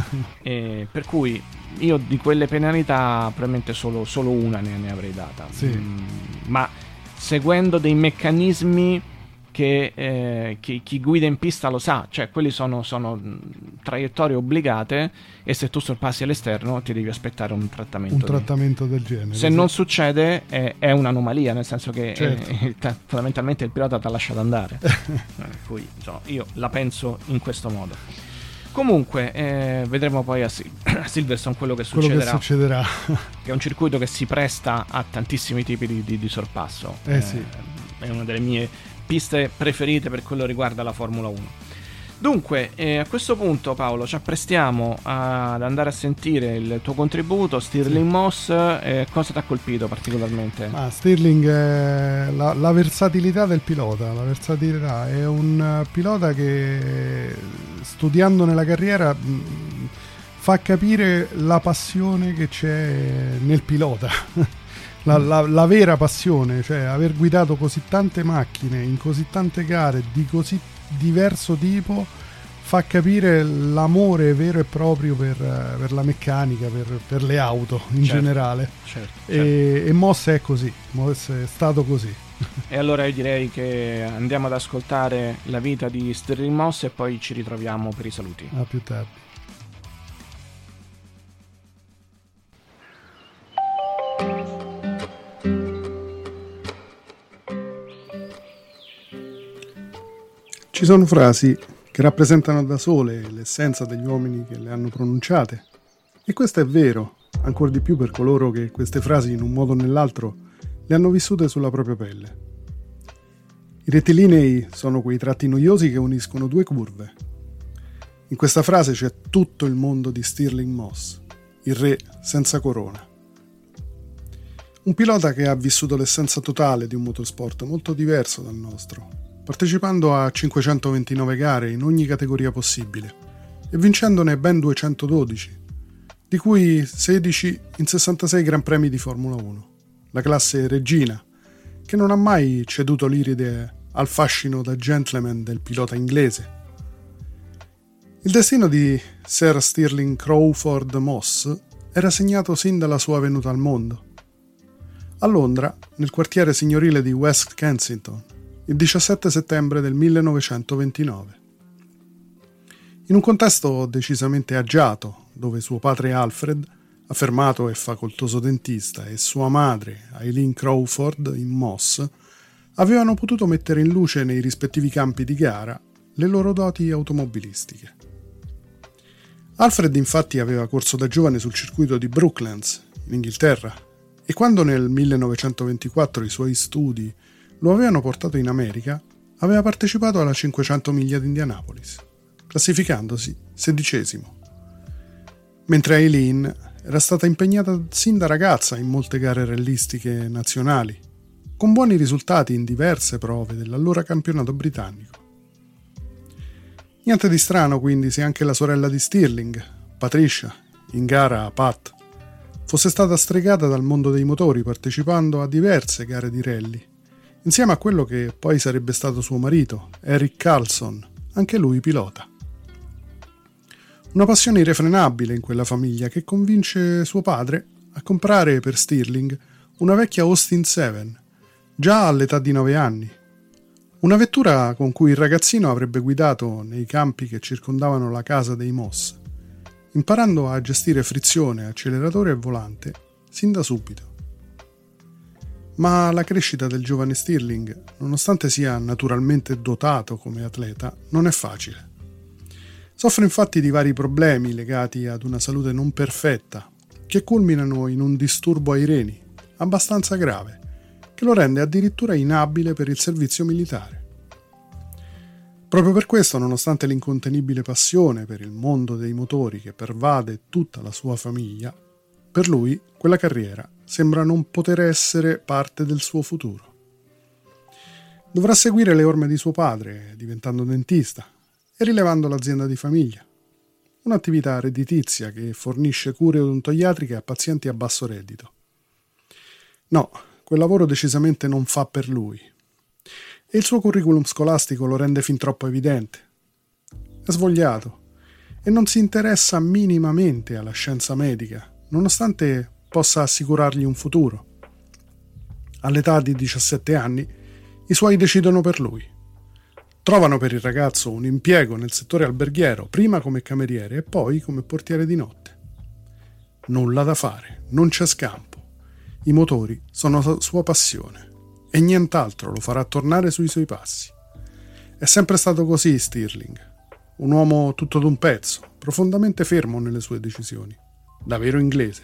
E per cui io di quelle penalità probabilmente solo, solo una ne, ne avrei data, sì. mm, ma seguendo dei meccanismi che eh, chi, chi guida in pista lo sa, cioè quelli sono, sono traiettorie obbligate, e se tu sorpassi all'esterno ti devi aspettare un trattamento, un di... trattamento del genere. Se sì. non succede è, è un'anomalia, nel senso che certo. è, è, fondamentalmente il pilota ti ha lasciato andare. eh, poi, insomma, io la penso in questo modo. Comunque eh, vedremo poi a, Sil- a Silverstone quello che quello succederà, che succederà. che è un circuito che si presta a tantissimi tipi di, di, di sorpasso. eh, eh sì. È una delle mie piste preferite per quello riguarda la Formula uno. Dunque, eh, a questo punto, Paolo, ci apprestiamo ad andare a sentire il tuo contributo. Stirling sì. Moss, eh, cosa ti ha colpito particolarmente? Ma Stirling, è la, la versatilità del pilota, la versatilità è un pilota che, studiando nella carriera, mh, fa capire la passione che c'è nel pilota. La, la, la vera passione, cioè aver guidato così tante macchine in così tante gare di così diverso tipo, fa capire l'amore vero e proprio per, per la meccanica, per, per le auto in certo, generale. Certo, e, certo. e Moss è così, Moss è stato così. E allora io direi che andiamo ad ascoltare la vita di Stirling Moss e poi ci ritroviamo per i saluti. A più tardi. Ci sono frasi che rappresentano da sole l'essenza degli uomini che le hanno pronunciate, e questo è vero, ancor di più per coloro che queste frasi in un modo o nell'altro le hanno vissute sulla propria pelle. I rettilinei sono quei tratti noiosi che uniscono due curve. In questa frase c'è tutto il mondo di Stirling Moss, il re senza corona. Un pilota che ha vissuto l'essenza totale di un motorsport molto diverso dal nostro, partecipando a cinquecentoventinove gare in ogni categoria possibile e vincendone ben duecentododici, di cui sedici in sessantasei Gran Premi di Formula uno, la classe regina, che non ha mai ceduto l'iride al fascino da gentleman del pilota inglese. Il destino di Sir Stirling Crawford Moss era segnato sin dalla sua venuta al mondo. A Londra, nel quartiere signorile di West Kensington, il diciassette settembre del millenovecentoventinove. In un contesto decisamente agiato, dove suo padre Alfred, affermato e facoltoso dentista, e sua madre, Eileen Crawford, in Moss, avevano potuto mettere in luce nei rispettivi campi di gara le loro doti automobilistiche. Alfred infatti aveva corso da giovane sul circuito di Brooklands, in Inghilterra, e quando nel millenovecentoventiquattro i suoi studi lo avevano portato in America, aveva partecipato alla cinquecento miglia di Indianapolis, classificandosi sedicesimo. Mentre Eileen era stata impegnata sin da ragazza in molte gare rallistiche nazionali, con buoni risultati in diverse prove dell'allora campionato britannico. Niente di strano quindi se anche la sorella di Stirling, Patricia, in gara a Pat, fosse stata stregata dal mondo dei motori partecipando a diverse gare di rally, insieme a quello che poi sarebbe stato suo marito, Eric Carlson, anche lui pilota. Una passione irrefrenabile in quella famiglia che convince suo padre a comprare per Stirling una vecchia Austin sette, già all'età di nove anni. Una vettura con cui il ragazzino avrebbe guidato nei campi che circondavano la casa dei Moss, imparando a gestire frizione, acceleratore e volante sin da subito. Ma la crescita del giovane Stirling, nonostante sia naturalmente dotato come atleta, non è facile. Soffre infatti di vari problemi legati ad una salute non perfetta, che culminano in un disturbo ai reni, abbastanza grave, che lo rende addirittura inabile per il servizio militare. Proprio per questo, nonostante l'incontenibile passione per il mondo dei motori che pervade tutta la sua famiglia, per lui quella carriera sembra non poter essere parte del suo futuro. Dovrà seguire le orme di suo padre, diventando dentista e rilevando l'azienda di famiglia, un'attività redditizia che fornisce cure odontoiatriche a pazienti a basso reddito. No, quel lavoro decisamente non fa per lui, e il suo curriculum scolastico lo rende fin troppo evidente. È svogliato e non si interessa minimamente alla scienza medica, nonostante possa assicurargli un futuro. All'età di diciassette anni, i suoi decidono per lui. Trovano per il ragazzo un impiego nel settore alberghiero, prima come cameriere e poi come portiere di notte. Nulla da fare, non c'è scampo. I motori sono sua passione e nient'altro lo farà tornare sui suoi passi. È sempre stato così Stirling, un uomo tutto d'un pezzo, profondamente fermo nelle sue decisioni, da vero inglese.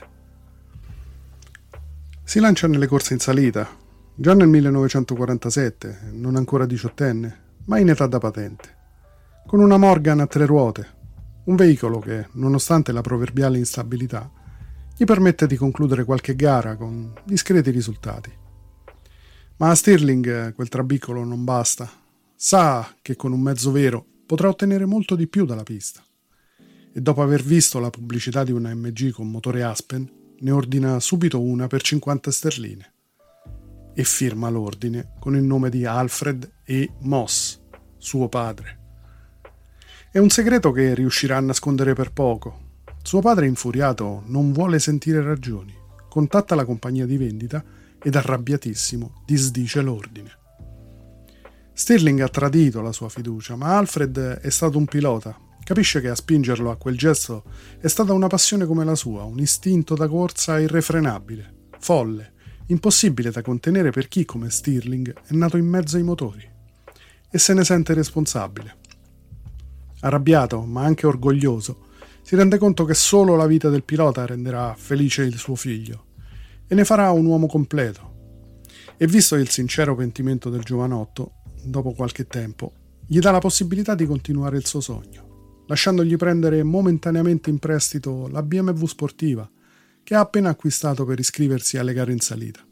Si lancia nelle corse in salita, già nel millenovecentoquarantasette, non ancora diciottenne, ma in età da patente, con una Morgan a tre ruote, un veicolo che, nonostante la proverbiale instabilità, gli permette di concludere qualche gara con discreti risultati. Ma a Stirling quel trabicolo non basta. Sa che con un mezzo vero potrà ottenere molto di più dalla pista. E dopo aver visto la pubblicità di una M G con motore Aspen, ne ordina subito una per cinquanta sterline. E firma l'ordine con il nome di Alfred E. Moss, suo padre. È un segreto che riuscirà a nascondere per poco. Suo padre, infuriato, non vuole sentire ragioni. Contatta la compagnia di vendita ed arrabbiatissimo disdice l'ordine. Stirling ha tradito la sua fiducia, ma Alfred è stato un pilota. Capisce che a spingerlo a quel gesto è stata una passione come la sua, un istinto da corsa irrefrenabile, folle, impossibile da contenere per chi, come Stirling, è nato in mezzo ai motori. E se ne sente responsabile. Arrabbiato, ma anche orgoglioso, si rende conto che solo la vita del pilota renderà felice il suo figlio e ne farà un uomo completo. E visto il sincero pentimento del giovanotto, dopo qualche tempo, gli dà la possibilità di continuare il suo sogno, lasciandogli prendere momentaneamente in prestito la B M W sportiva che ha appena acquistato per iscriversi alle gare in salita.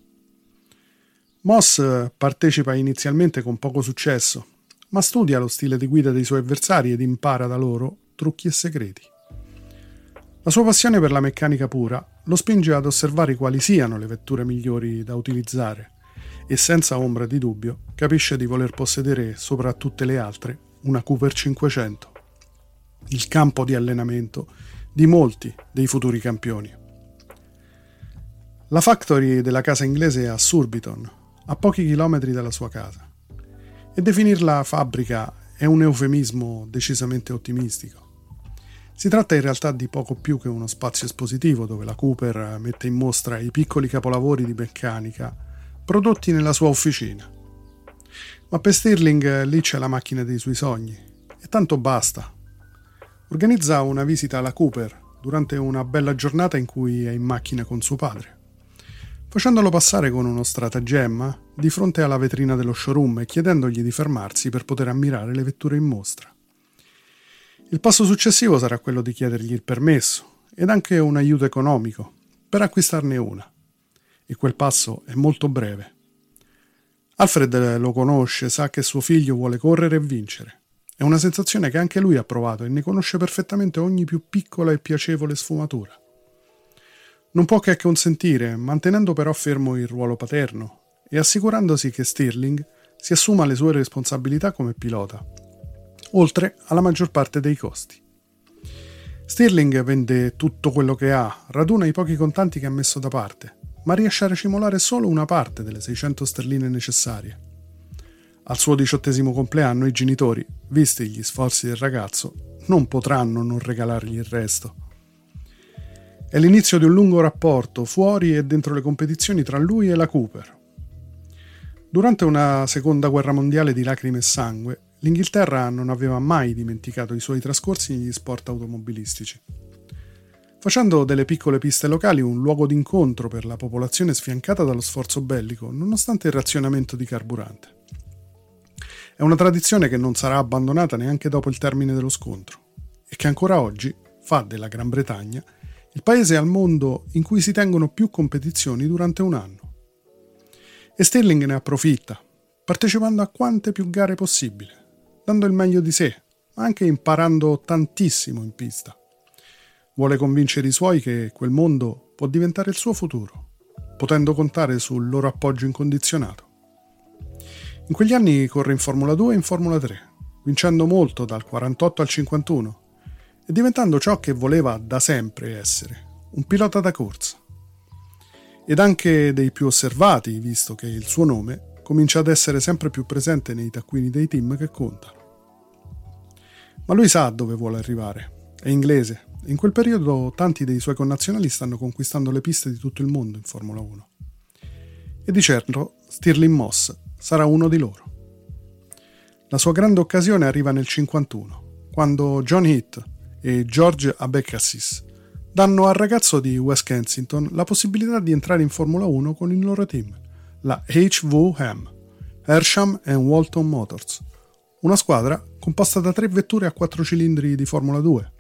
Moss partecipa inizialmente con poco successo, ma studia lo stile di guida dei suoi avversari ed impara da loro trucchi e segreti. La sua passione per la meccanica pura lo spinge ad osservare quali siano le vetture migliori da utilizzare e senza ombra di dubbio capisce di voler possedere sopra tutte le altre una Cooper cinquecento, il campo di allenamento di molti dei futuri campioni. La factory della casa inglese è a Surbiton, a pochi chilometri dalla sua casa, e definirla fabbrica è un eufemismo decisamente ottimistico. Si tratta in realtà di poco più che uno spazio espositivo dove la Cooper mette in mostra i piccoli capolavori di meccanica prodotti nella sua officina. Ma per Stirling lì c'è la macchina dei suoi sogni, e tanto basta. Organizza una visita alla Cooper durante una bella giornata in cui è in macchina con suo padre, facendolo passare con uno stratagemma di fronte alla vetrina dello showroom e chiedendogli di fermarsi per poter ammirare le vetture in mostra. Il passo successivo sarà quello di chiedergli il permesso ed anche un aiuto economico per acquistarne una. E quel passo è molto breve. Alfred lo conosce, sa che suo figlio vuole correre e vincere. È una sensazione che anche lui ha provato e ne conosce perfettamente ogni più piccola e piacevole sfumatura. Non può che consentire, mantenendo però fermo il ruolo paterno e assicurandosi che Stirling si assuma le sue responsabilità come pilota, oltre alla maggior parte dei costi. Stirling vende tutto quello che ha, raduna i pochi contanti che ha messo da parte, ma riesce a racimolare solo una parte delle seicento sterline necessarie. Al suo diciottesimo compleanno i genitori, visti gli sforzi del ragazzo, non potranno non regalargli il resto. È l'inizio di un lungo rapporto fuori e dentro le competizioni tra lui e la Cooper. Durante una seconda guerra mondiale di lacrime e sangue, l'Inghilterra non aveva mai dimenticato i suoi trascorsi negli sport automobilistici, facendo delle piccole piste locali un luogo d'incontro per la popolazione sfiancata dallo sforzo bellico, nonostante il razionamento di carburante. È una tradizione che non sarà abbandonata neanche dopo il termine dello scontro e che ancora oggi fa della Gran Bretagna il paese al mondo in cui si tengono più competizioni durante un anno. E Stirling ne approfitta, partecipando a quante più gare possibile, dando il meglio di sé, ma anche imparando tantissimo in pista. Vuole convincere i suoi che quel mondo può diventare il suo futuro, potendo contare sul loro appoggio incondizionato. In quegli anni corre in Formula due e in Formula tre, vincendo molto dal quarantotto al cinquantuno e diventando ciò che voleva da sempre essere, un pilota da corsa. Ed anche dei più osservati, visto che il suo nome comincia ad essere sempre più presente nei taccuini dei team che contano. Ma lui sa dove vuole arrivare, è inglese, e in quel periodo tanti dei suoi connazionali stanno conquistando le piste di tutto il mondo in Formula uno. E di certo Stirling Moss sarà uno di loro. La sua grande occasione arriva nel cinquantuno, quando John Heath e George Abecassis danno al ragazzo di West Kensington la possibilità di entrare in Formula uno con il loro team, la H V M, Hersham and Walton Motors, una squadra composta da tre vetture a quattro cilindri di Formula due.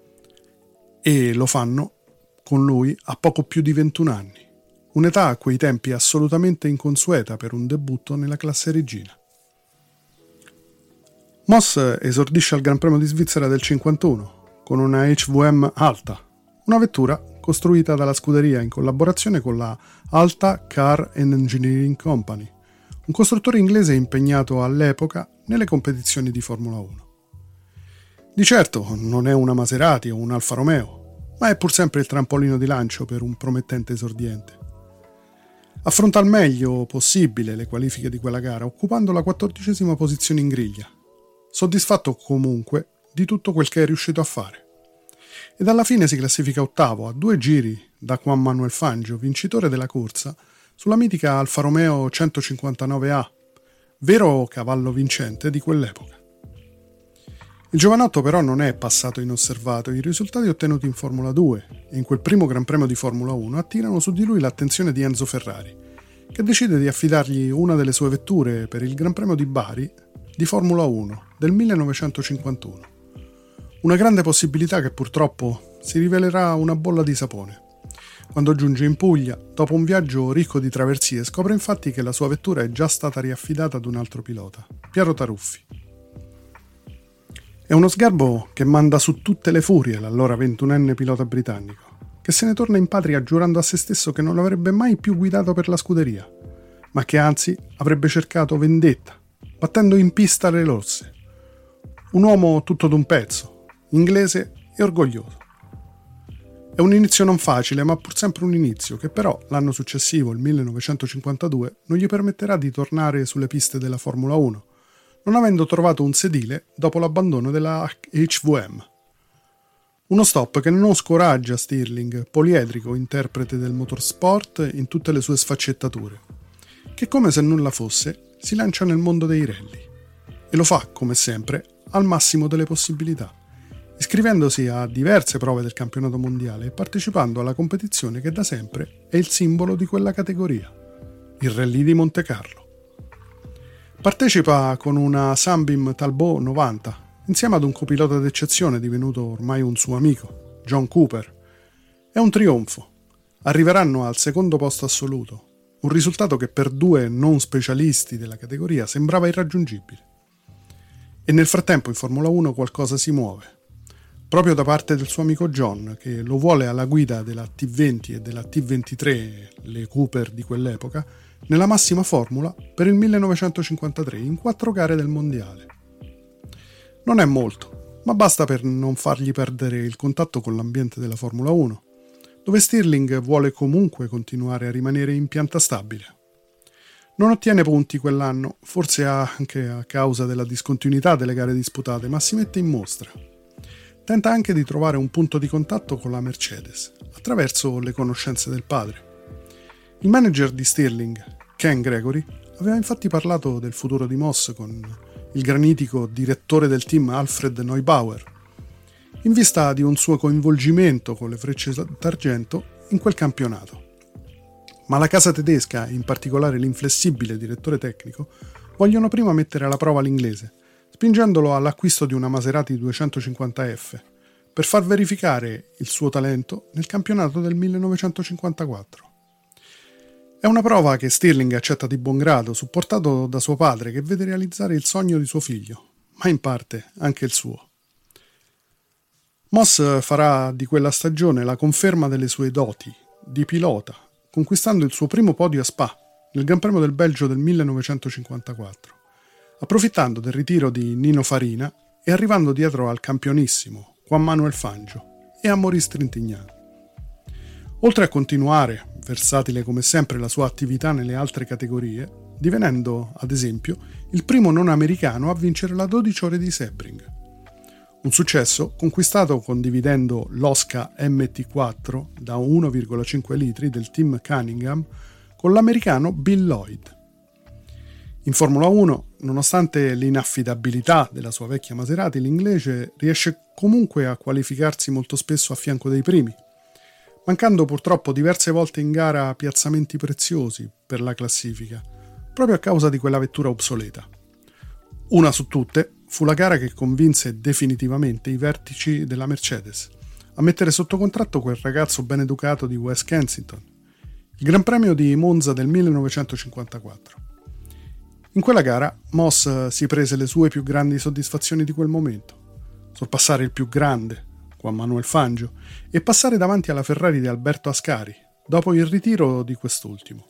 E lo fanno con lui a poco più di ventuno anni, un'età a quei tempi assolutamente inconsueta per un debutto nella classe regina. Moss esordisce al Gran Premio di Svizzera del cinquantuno con una H V M Alta, una vettura costruita dalla scuderia in collaborazione con la Alta Car and Engineering Company, un costruttore inglese impegnato all'epoca nelle competizioni di Formula uno. Di certo non è una Maserati o un Alfa Romeo, ma è pur sempre il trampolino di lancio per un promettente esordiente. Affronta al meglio possibile le qualifiche di quella gara, occupando la quattordicesima posizione in griglia, soddisfatto comunque di tutto quel che è riuscito a fare. Ed alla fine si classifica ottavo, a due giri da Juan Manuel Fangio, vincitore della corsa, sulla mitica Alfa Romeo centocinquantanove A, vero cavallo vincente di quell'epoca. Il giovanotto però non è passato inosservato, i risultati ottenuti in Formula due e in quel primo Gran Premio di Formula uno attirano su di lui l'attenzione di Enzo Ferrari, che decide di affidargli una delle sue vetture per il Gran Premio di Bari di Formula uno del millenovecentocinquantuno. Una grande possibilità che purtroppo si rivelerà una bolla di sapone. Quando giunge in Puglia, dopo un viaggio ricco di traversie, scopre infatti che la sua vettura è già stata riaffidata ad un altro pilota, Piero Taruffi. È uno sgarbo che manda su tutte le furie l'allora ventunenne pilota britannico, che se ne torna in patria giurando a se stesso che non avrebbe mai più guidato per la scuderia, ma che anzi avrebbe cercato vendetta, battendo in pista le rosse. Un uomo tutto d'un pezzo, inglese e orgoglioso. È un inizio non facile, ma pur sempre un inizio, che però l'anno successivo, il millenovecentocinquantadue, non gli permetterà di tornare sulle piste della Formula uno, non avendo trovato un sedile dopo l'abbandono della H V M. Uno stop che non scoraggia Stirling, poliedrico interprete del motorsport in tutte le sue sfaccettature, che come se nulla fosse si lancia nel mondo dei rally e lo fa, come sempre, al massimo delle possibilità, iscrivendosi a diverse prove del campionato mondiale e partecipando alla competizione che da sempre è il simbolo di quella categoria, il Rally di Monte Carlo. Partecipa con una Sunbeam Talbot novanta, insieme ad un copilota d'eccezione divenuto ormai un suo amico, John Cooper. È un trionfo. Arriveranno al secondo posto assoluto, un risultato che per due non specialisti della categoria sembrava irraggiungibile. E nel frattempo in Formula uno qualcosa si muove, proprio da parte del suo amico John, che lo vuole alla guida della T venti e della T ventitré, le Cooper di quell'epoca, nella massima formula per il millenovecentocinquantatré in quattro gare del mondiale. Non è molto, ma basta per non fargli perdere il contatto con l'ambiente della Formula uno, dove Stirling vuole comunque continuare a rimanere in pianta stabile. Non ottiene punti quell'anno, forse anche a causa della discontinuità delle gare disputate, ma si mette in mostra. Tenta anche di trovare un punto di contatto con la Mercedes, attraverso le conoscenze del padre. Il manager di Stirling, Ken Gregory, aveva infatti parlato del futuro di Moss con il granitico direttore del team Alfred Neubauer, in vista di un suo coinvolgimento con le Frecce d'Argento in quel campionato. Ma la casa tedesca, in particolare l'inflessibile direttore tecnico, vogliono prima mettere alla prova l'inglese, spingendolo all'acquisto di una Maserati duecentocinquanta F, per far verificare il suo talento nel campionato del millenovecentocinquantaquattro. È una prova che Stirling accetta di buon grado, supportato da suo padre che vede realizzare il sogno di suo figlio, ma in parte anche il suo. Moss farà di quella stagione la conferma delle sue doti di pilota, conquistando il suo primo podio a Spa, nel Gran Premio del Belgio del millenovecentocinquantaquattro, approfittando del ritiro di Nino Farina e arrivando dietro al campionissimo Juan Manuel Fangio e a Maurice Trintignant. Oltre a continuare, versatile come sempre, la sua attività nelle altre categorie, divenendo, ad esempio, il primo non americano a vincere la dodici ore di Sebring. Un successo conquistato condividendo l'Osca M T quattro da uno virgola cinque litri del team Cunningham con l'americano Bill Lloyd. In Formula uno, nonostante l'inaffidabilità della sua vecchia Maserati, l'inglese riesce comunque a qualificarsi molto spesso a fianco dei primi, mancando purtroppo diverse volte in gara piazzamenti preziosi per la classifica, proprio a causa di quella vettura obsoleta. Una su tutte fu la gara che convinse definitivamente i vertici della Mercedes a mettere sotto contratto quel ragazzo ben educato di West Kensington, il Gran Premio di Monza del millenovecentocinquantaquattro. In quella gara Moss si prese le sue più grandi soddisfazioni di quel momento: sorpassare il più grande, Juan Manuel Fangio, e passare davanti alla Ferrari di Alberto Ascari, dopo il ritiro di quest'ultimo,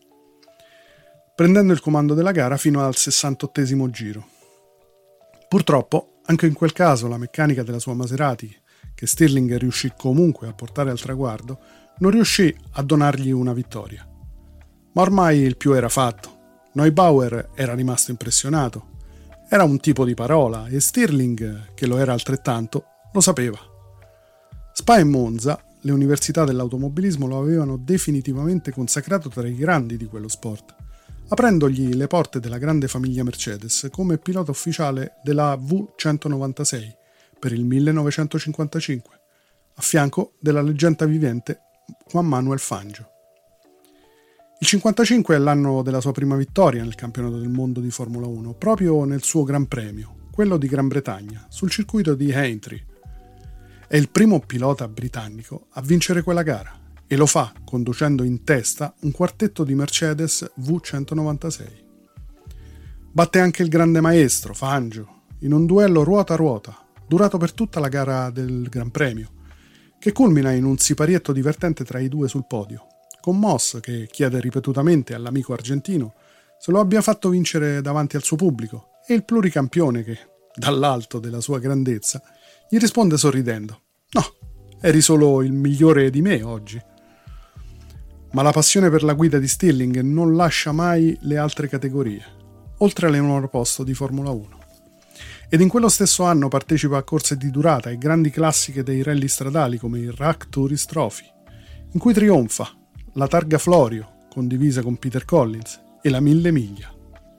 prendendo il comando della gara fino al sessantottesimo giro. Purtroppo, Anche in quel caso la meccanica della sua Maserati, che Stirling riuscì comunque a portare al traguardo, non riuscì a donargli una vittoria. Ma ormai il più era fatto. Neubauer era rimasto impressionato. Era un tipo di parola e Stirling, che lo era altrettanto, lo sapeva. Spa e Monza, le università dell'automobilismo lo avevano definitivamente consacrato tra i grandi di quello sport, aprendogli le porte della grande famiglia Mercedes come pilota ufficiale della V centonovantasei per il millenovecentocinquantacinque, a fianco della leggenda vivente Juan Manuel Fangio. Il cinquantacinque è l'anno della sua prima vittoria nel campionato del mondo di Formula uno, proprio nel suo Gran Premio, quello di Gran Bretagna, sul circuito di Aintree. È il primo pilota britannico a vincere quella gara e lo fa conducendo in testa un quartetto di Mercedes V centonovantasei. Batte anche il grande maestro, Fangio, in un duello ruota a ruota, durato per tutta la gara del Gran Premio, che culmina in un siparietto divertente tra i due sul podio, con Moss che chiede ripetutamente all'amico argentino se lo abbia fatto vincere davanti al suo pubblico e il pluricampione che, dall'alto della sua grandezza, gli risponde sorridendo: «No, eri solo il migliore di me oggi». Ma la passione per la guida di Stirling non lascia mai le altre categorie, oltre alle monoposto di Formula uno. Ed in quello stesso anno partecipa a corse di durata e grandi classiche dei rally stradali come il Rack Tourist Trophy, in cui trionfa la Targa Florio, condivisa con Peter Collins, e la Mille Miglia.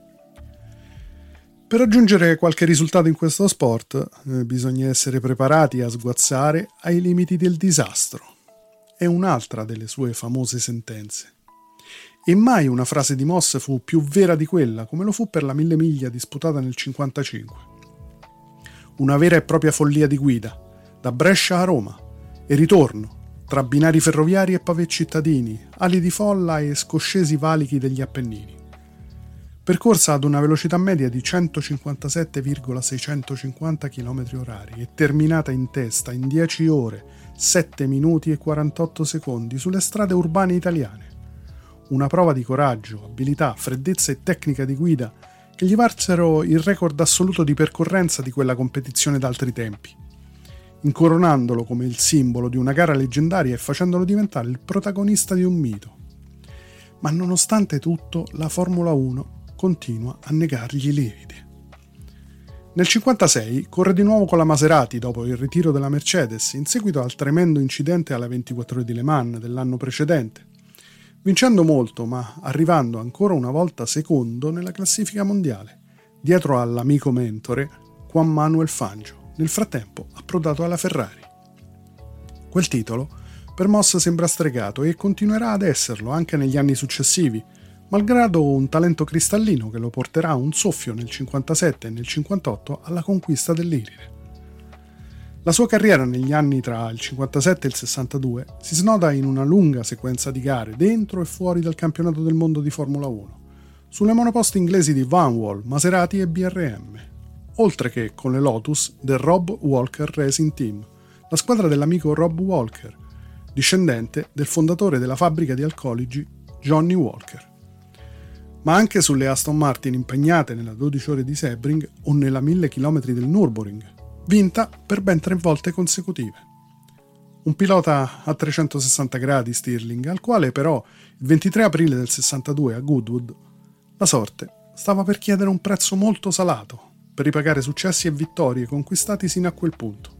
Per raggiungere qualche risultato in questo sport eh, bisogna essere preparati a sguazzare ai limiti del disastro. È un'altra delle sue famose sentenze. E mai una frase di Moss fu più vera di quella, come lo fu per la Mille Miglia disputata nel cinquantacinque. Una vera e propria follia di guida, da Brescia a Roma, e ritorno, tra binari ferroviari e pavé cittadini, ali di folla e scoscesi valichi degli Appennini. Percorsa ad una velocità media di centocinquantasette virgola seicentocinquanta chilometri orari e terminata in testa in dieci ore, sette minuti e quarantotto secondi sulle strade urbane italiane. Una prova di coraggio, abilità, freddezza e tecnica di guida che gli valsero il record assoluto di percorrenza di quella competizione d'altri tempi, incoronandolo come il simbolo di una gara leggendaria e facendolo diventare il protagonista di un mito. Ma nonostante tutto, la Formula uno continua a negargli i lividi. Nel cinquantasei corre di nuovo con la Maserati dopo il ritiro della Mercedes in seguito al tremendo incidente alle ventiquattro ore di Le Mans dell'anno precedente, vincendo molto ma arrivando ancora una volta secondo nella classifica mondiale, dietro all'amico mentore Juan Manuel Fangio, nel frattempo approdato alla Ferrari. Quel titolo per Moss sembra stregato e continuerà ad esserlo anche negli anni successivi, malgrado un talento cristallino che lo porterà a un soffio nel cinquantasette e nel cinquantotto alla conquista dell'Iride. La sua carriera negli anni tra il cinquantasette e il sessantadue si snoda in una lunga sequenza di gare dentro e fuori dal campionato del mondo di Formula uno, sulle monoposte inglesi di Vanwall, Maserati e B R M, oltre che con le Lotus del Rob Walker Racing Team, la squadra dell'amico Rob Walker, discendente del fondatore della fabbrica di alcolici Johnny Walker. Ma anche sulle Aston Martin impegnate nella dodici ore di Sebring o nella mille chilometri del Nürburgring, vinta per ben tre volte consecutive. Un pilota a trecentosessanta gradi Stirling, al quale però il ventitré aprile del sessantadue a Goodwood la sorte stava per chiedere un prezzo molto salato per ripagare successi e vittorie conquistati sino a quel punto.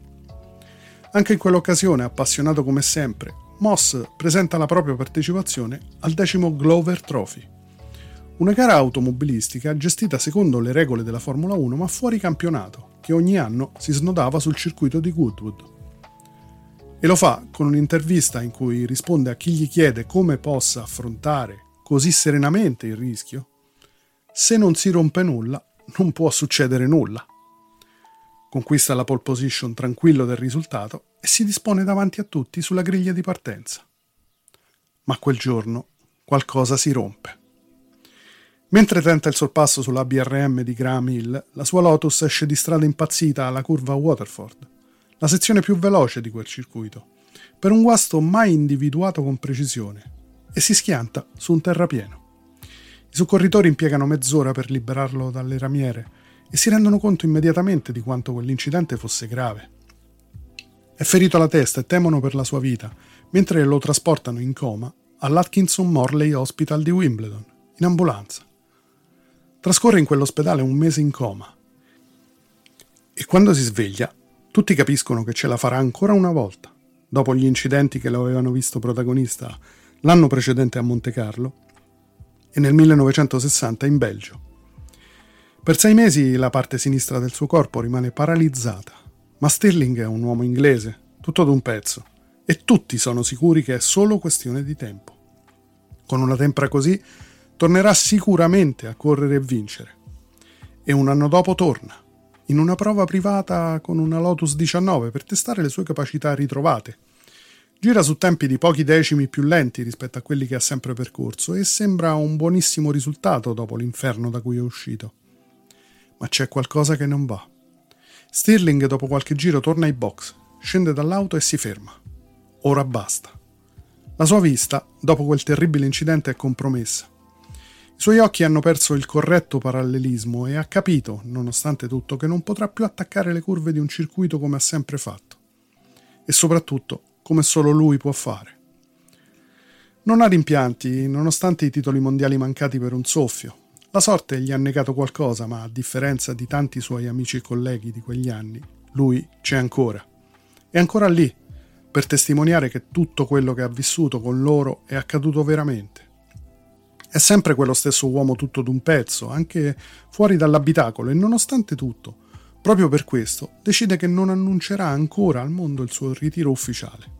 Anche in quell'occasione, appassionato come sempre, Moss presenta la propria partecipazione al decimo Glover Trophy, una gara automobilistica gestita secondo le regole della Formula uno ma fuori campionato, che ogni anno si snodava sul circuito di Goodwood. E lo fa con un'intervista in cui risponde a chi gli chiede come possa affrontare così serenamente il rischio. Se non si rompe nulla, non può succedere nulla. Conquista la pole position tranquillo del risultato e si dispone davanti a tutti sulla griglia di partenza. Ma quel giorno qualcosa si rompe. Mentre tenta il sorpasso sulla B R M di Graham Hill, la sua Lotus esce di strada impazzita alla curva Waterford, la sezione più veloce di quel circuito, per un guasto mai individuato con precisione, e si schianta su un terrapieno. I soccorritori impiegano mezz'ora per liberarlo dalle ramiere e si rendono conto immediatamente di quanto quell'incidente fosse grave. È ferito alla testa e temono per la sua vita, mentre lo trasportano in coma all'Atkinson Morley Hospital di Wimbledon, in ambulanza. Trascorre in quell'ospedale un mese in coma e quando si sveglia tutti capiscono che ce la farà ancora una volta, dopo gli incidenti che lo avevano visto protagonista l'anno precedente a Monte Carlo e nel millenovecentosessanta in Belgio. Per sei mesi la parte sinistra del suo corpo rimane paralizzata, ma Stirling è un uomo inglese, tutto d'un pezzo, e tutti sono sicuri che è solo questione di tempo. Con una tempra così tornerà sicuramente a correre e vincere. E un anno dopo torna, in una prova privata con una Lotus diciannove per testare le sue capacità ritrovate. Gira su tempi di pochi decimi più lenti rispetto a quelli che ha sempre percorso e sembra un buonissimo risultato dopo l'inferno da cui è uscito. Ma c'è qualcosa che non va. Stirling dopo qualche giro torna ai box, scende dall'auto e si ferma. Ora basta. La sua vista, dopo quel terribile incidente, è compromessa. I suoi occhi hanno perso il corretto parallelismo e ha capito, nonostante tutto, che non potrà più attaccare le curve di un circuito come ha sempre fatto. E soprattutto, come solo lui può fare. Non ha rimpianti, nonostante i titoli mondiali mancati per un soffio. La sorte gli ha negato qualcosa, ma a differenza di tanti suoi amici e colleghi di quegli anni, lui c'è ancora. È ancora lì, per testimoniare che tutto quello che ha vissuto con loro è accaduto veramente. È sempre quello stesso uomo tutto d'un pezzo, anche fuori dall'abitacolo, e nonostante tutto, proprio per questo, decide che non annuncerà ancora al mondo il suo ritiro ufficiale.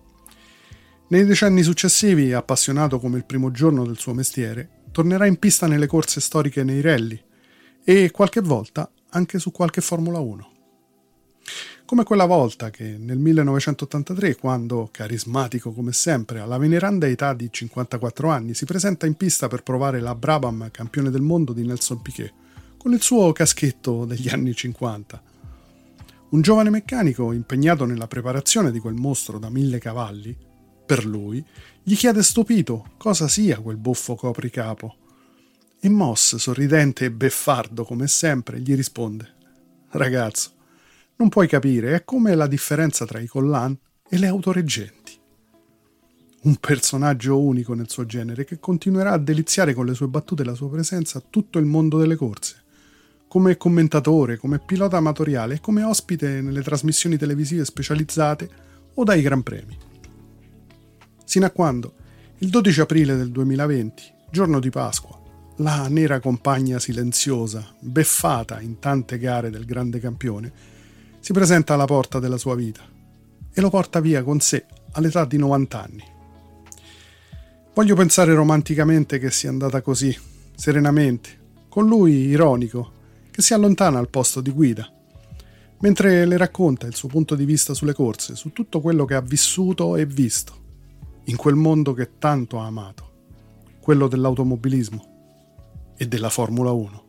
Nei decenni successivi, appassionato come il primo giorno del suo mestiere, tornerà in pista nelle corse storiche nei rally e qualche volta anche su qualche Formula uno. Come quella volta che nel millenovecentottantatré, quando, carismatico come sempre, alla veneranda età di cinquantaquattro anni, si presenta in pista per provare la Brabham campione del mondo di Nelson Piquet, con il suo caschetto degli anni cinquanta. Un giovane meccanico impegnato nella preparazione di quel mostro da mille cavalli, per lui, gli chiede stupito cosa sia quel buffo copricapo. E Moss, sorridente e beffardo come sempre, gli risponde: «Ragazzo, non puoi capire, è come la differenza tra i collan e le autoreggenti». Un personaggio unico nel suo genere che continuerà a deliziare con le sue battute e la sua presenza tutto il mondo delle corse, come commentatore, come pilota amatoriale e come ospite nelle trasmissioni televisive specializzate o dai Gran Premi. Sino a quando, il dodici aprile del duemilaventi, giorno di Pasqua, la nera compagna silenziosa, beffata in tante gare del grande campione, si presenta alla porta della sua vita e lo porta via con sé all'età di novanta anni. Voglio pensare romanticamente che sia andata così, serenamente, con lui ironico, che si allontana al posto di guida, mentre le racconta il suo punto di vista sulle corse, su tutto quello che ha vissuto e visto, in quel mondo che tanto ha amato, quello dell'automobilismo e della Formula uno.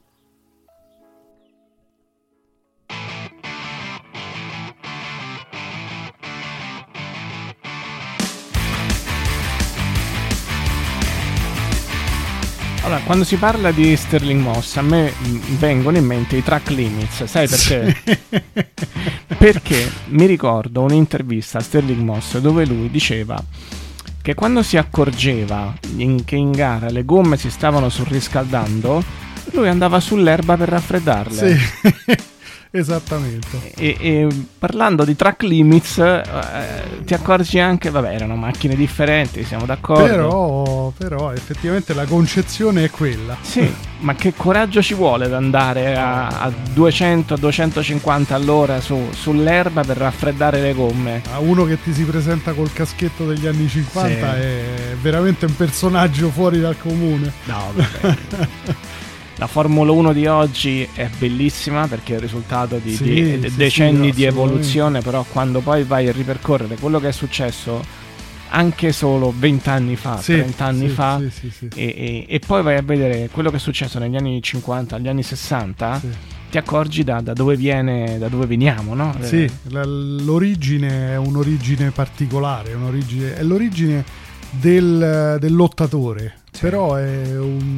Allora, quando si parla di Stirling Moss, a me vengono in mente i track limits, sai perché? Sì. Perché mi ricordo un'intervista a Stirling Moss dove lui diceva che quando si accorgeva in, che in gara le gomme si stavano surriscaldando, lui andava sull'erba per raffreddarle. Sì. Esattamente. E, e parlando di track limits, eh, ti accorgi anche, vabbè, erano macchine differenti, siamo d'accordo. Però, però effettivamente la concezione è quella. Sì, ma che coraggio ci vuole ad andare a, a duecento duecentocinquanta all'ora su, sull'erba per raffreddare le gomme? A uno che ti si presenta col caschetto degli anni cinquanta, sì, è veramente un personaggio fuori dal comune. No, vabbè. La Formula uno di oggi è bellissima perché è il risultato di, sì, di sì, decenni sì, di evoluzione, però quando poi vai a ripercorrere quello che è successo anche solo vent'anni fa, sì, trent'anni sì, fa, sì, sì, sì. E, e, e poi vai a vedere quello che è successo negli anni cinquanta, agli anni sessanta, sì, ti accorgi da, da dove viene, da dove veniamo, no? Sì, la, l'origine è un'origine particolare, un'origine, è l'origine del, del lottatore, sì, però è un...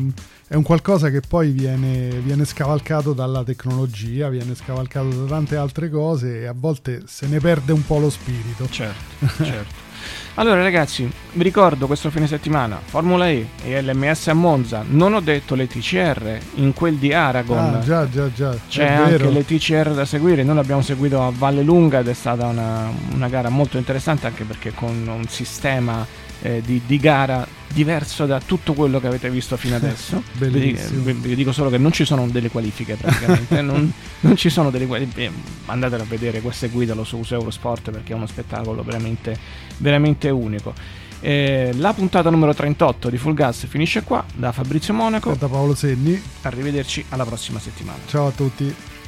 è un qualcosa che poi viene, viene scavalcato dalla tecnologia, viene scavalcato da tante altre cose e a volte se ne perde un po' lo spirito. Certo, certo. Allora ragazzi, vi ricordo questo fine settimana Formula E e L M S a Monza. Non ho detto le T C R, in quel di Aragon Ah, già, già, già. c'è è anche vero. le T C R da seguire. Noi l'abbiamo seguito a Vallelunga ed è stata una, una gara molto interessante, anche perché con un sistema eh, di, di gara diverso da tutto quello che avete visto fino adesso. vi, Bellissimo. vi- vi dico solo che non ci sono delle qualifiche praticamente, non, non ci sono delle qualifiche. Andatelo a vedere, questo seguitelo su, su Eurosport, perché è uno spettacolo veramente, veramente unico. Eh, la puntata numero trentotto di Full Gas finisce qua. Da Fabrizio Monaco, Da Paolo Senni, arrivederci alla prossima settimana. ciao a tutti.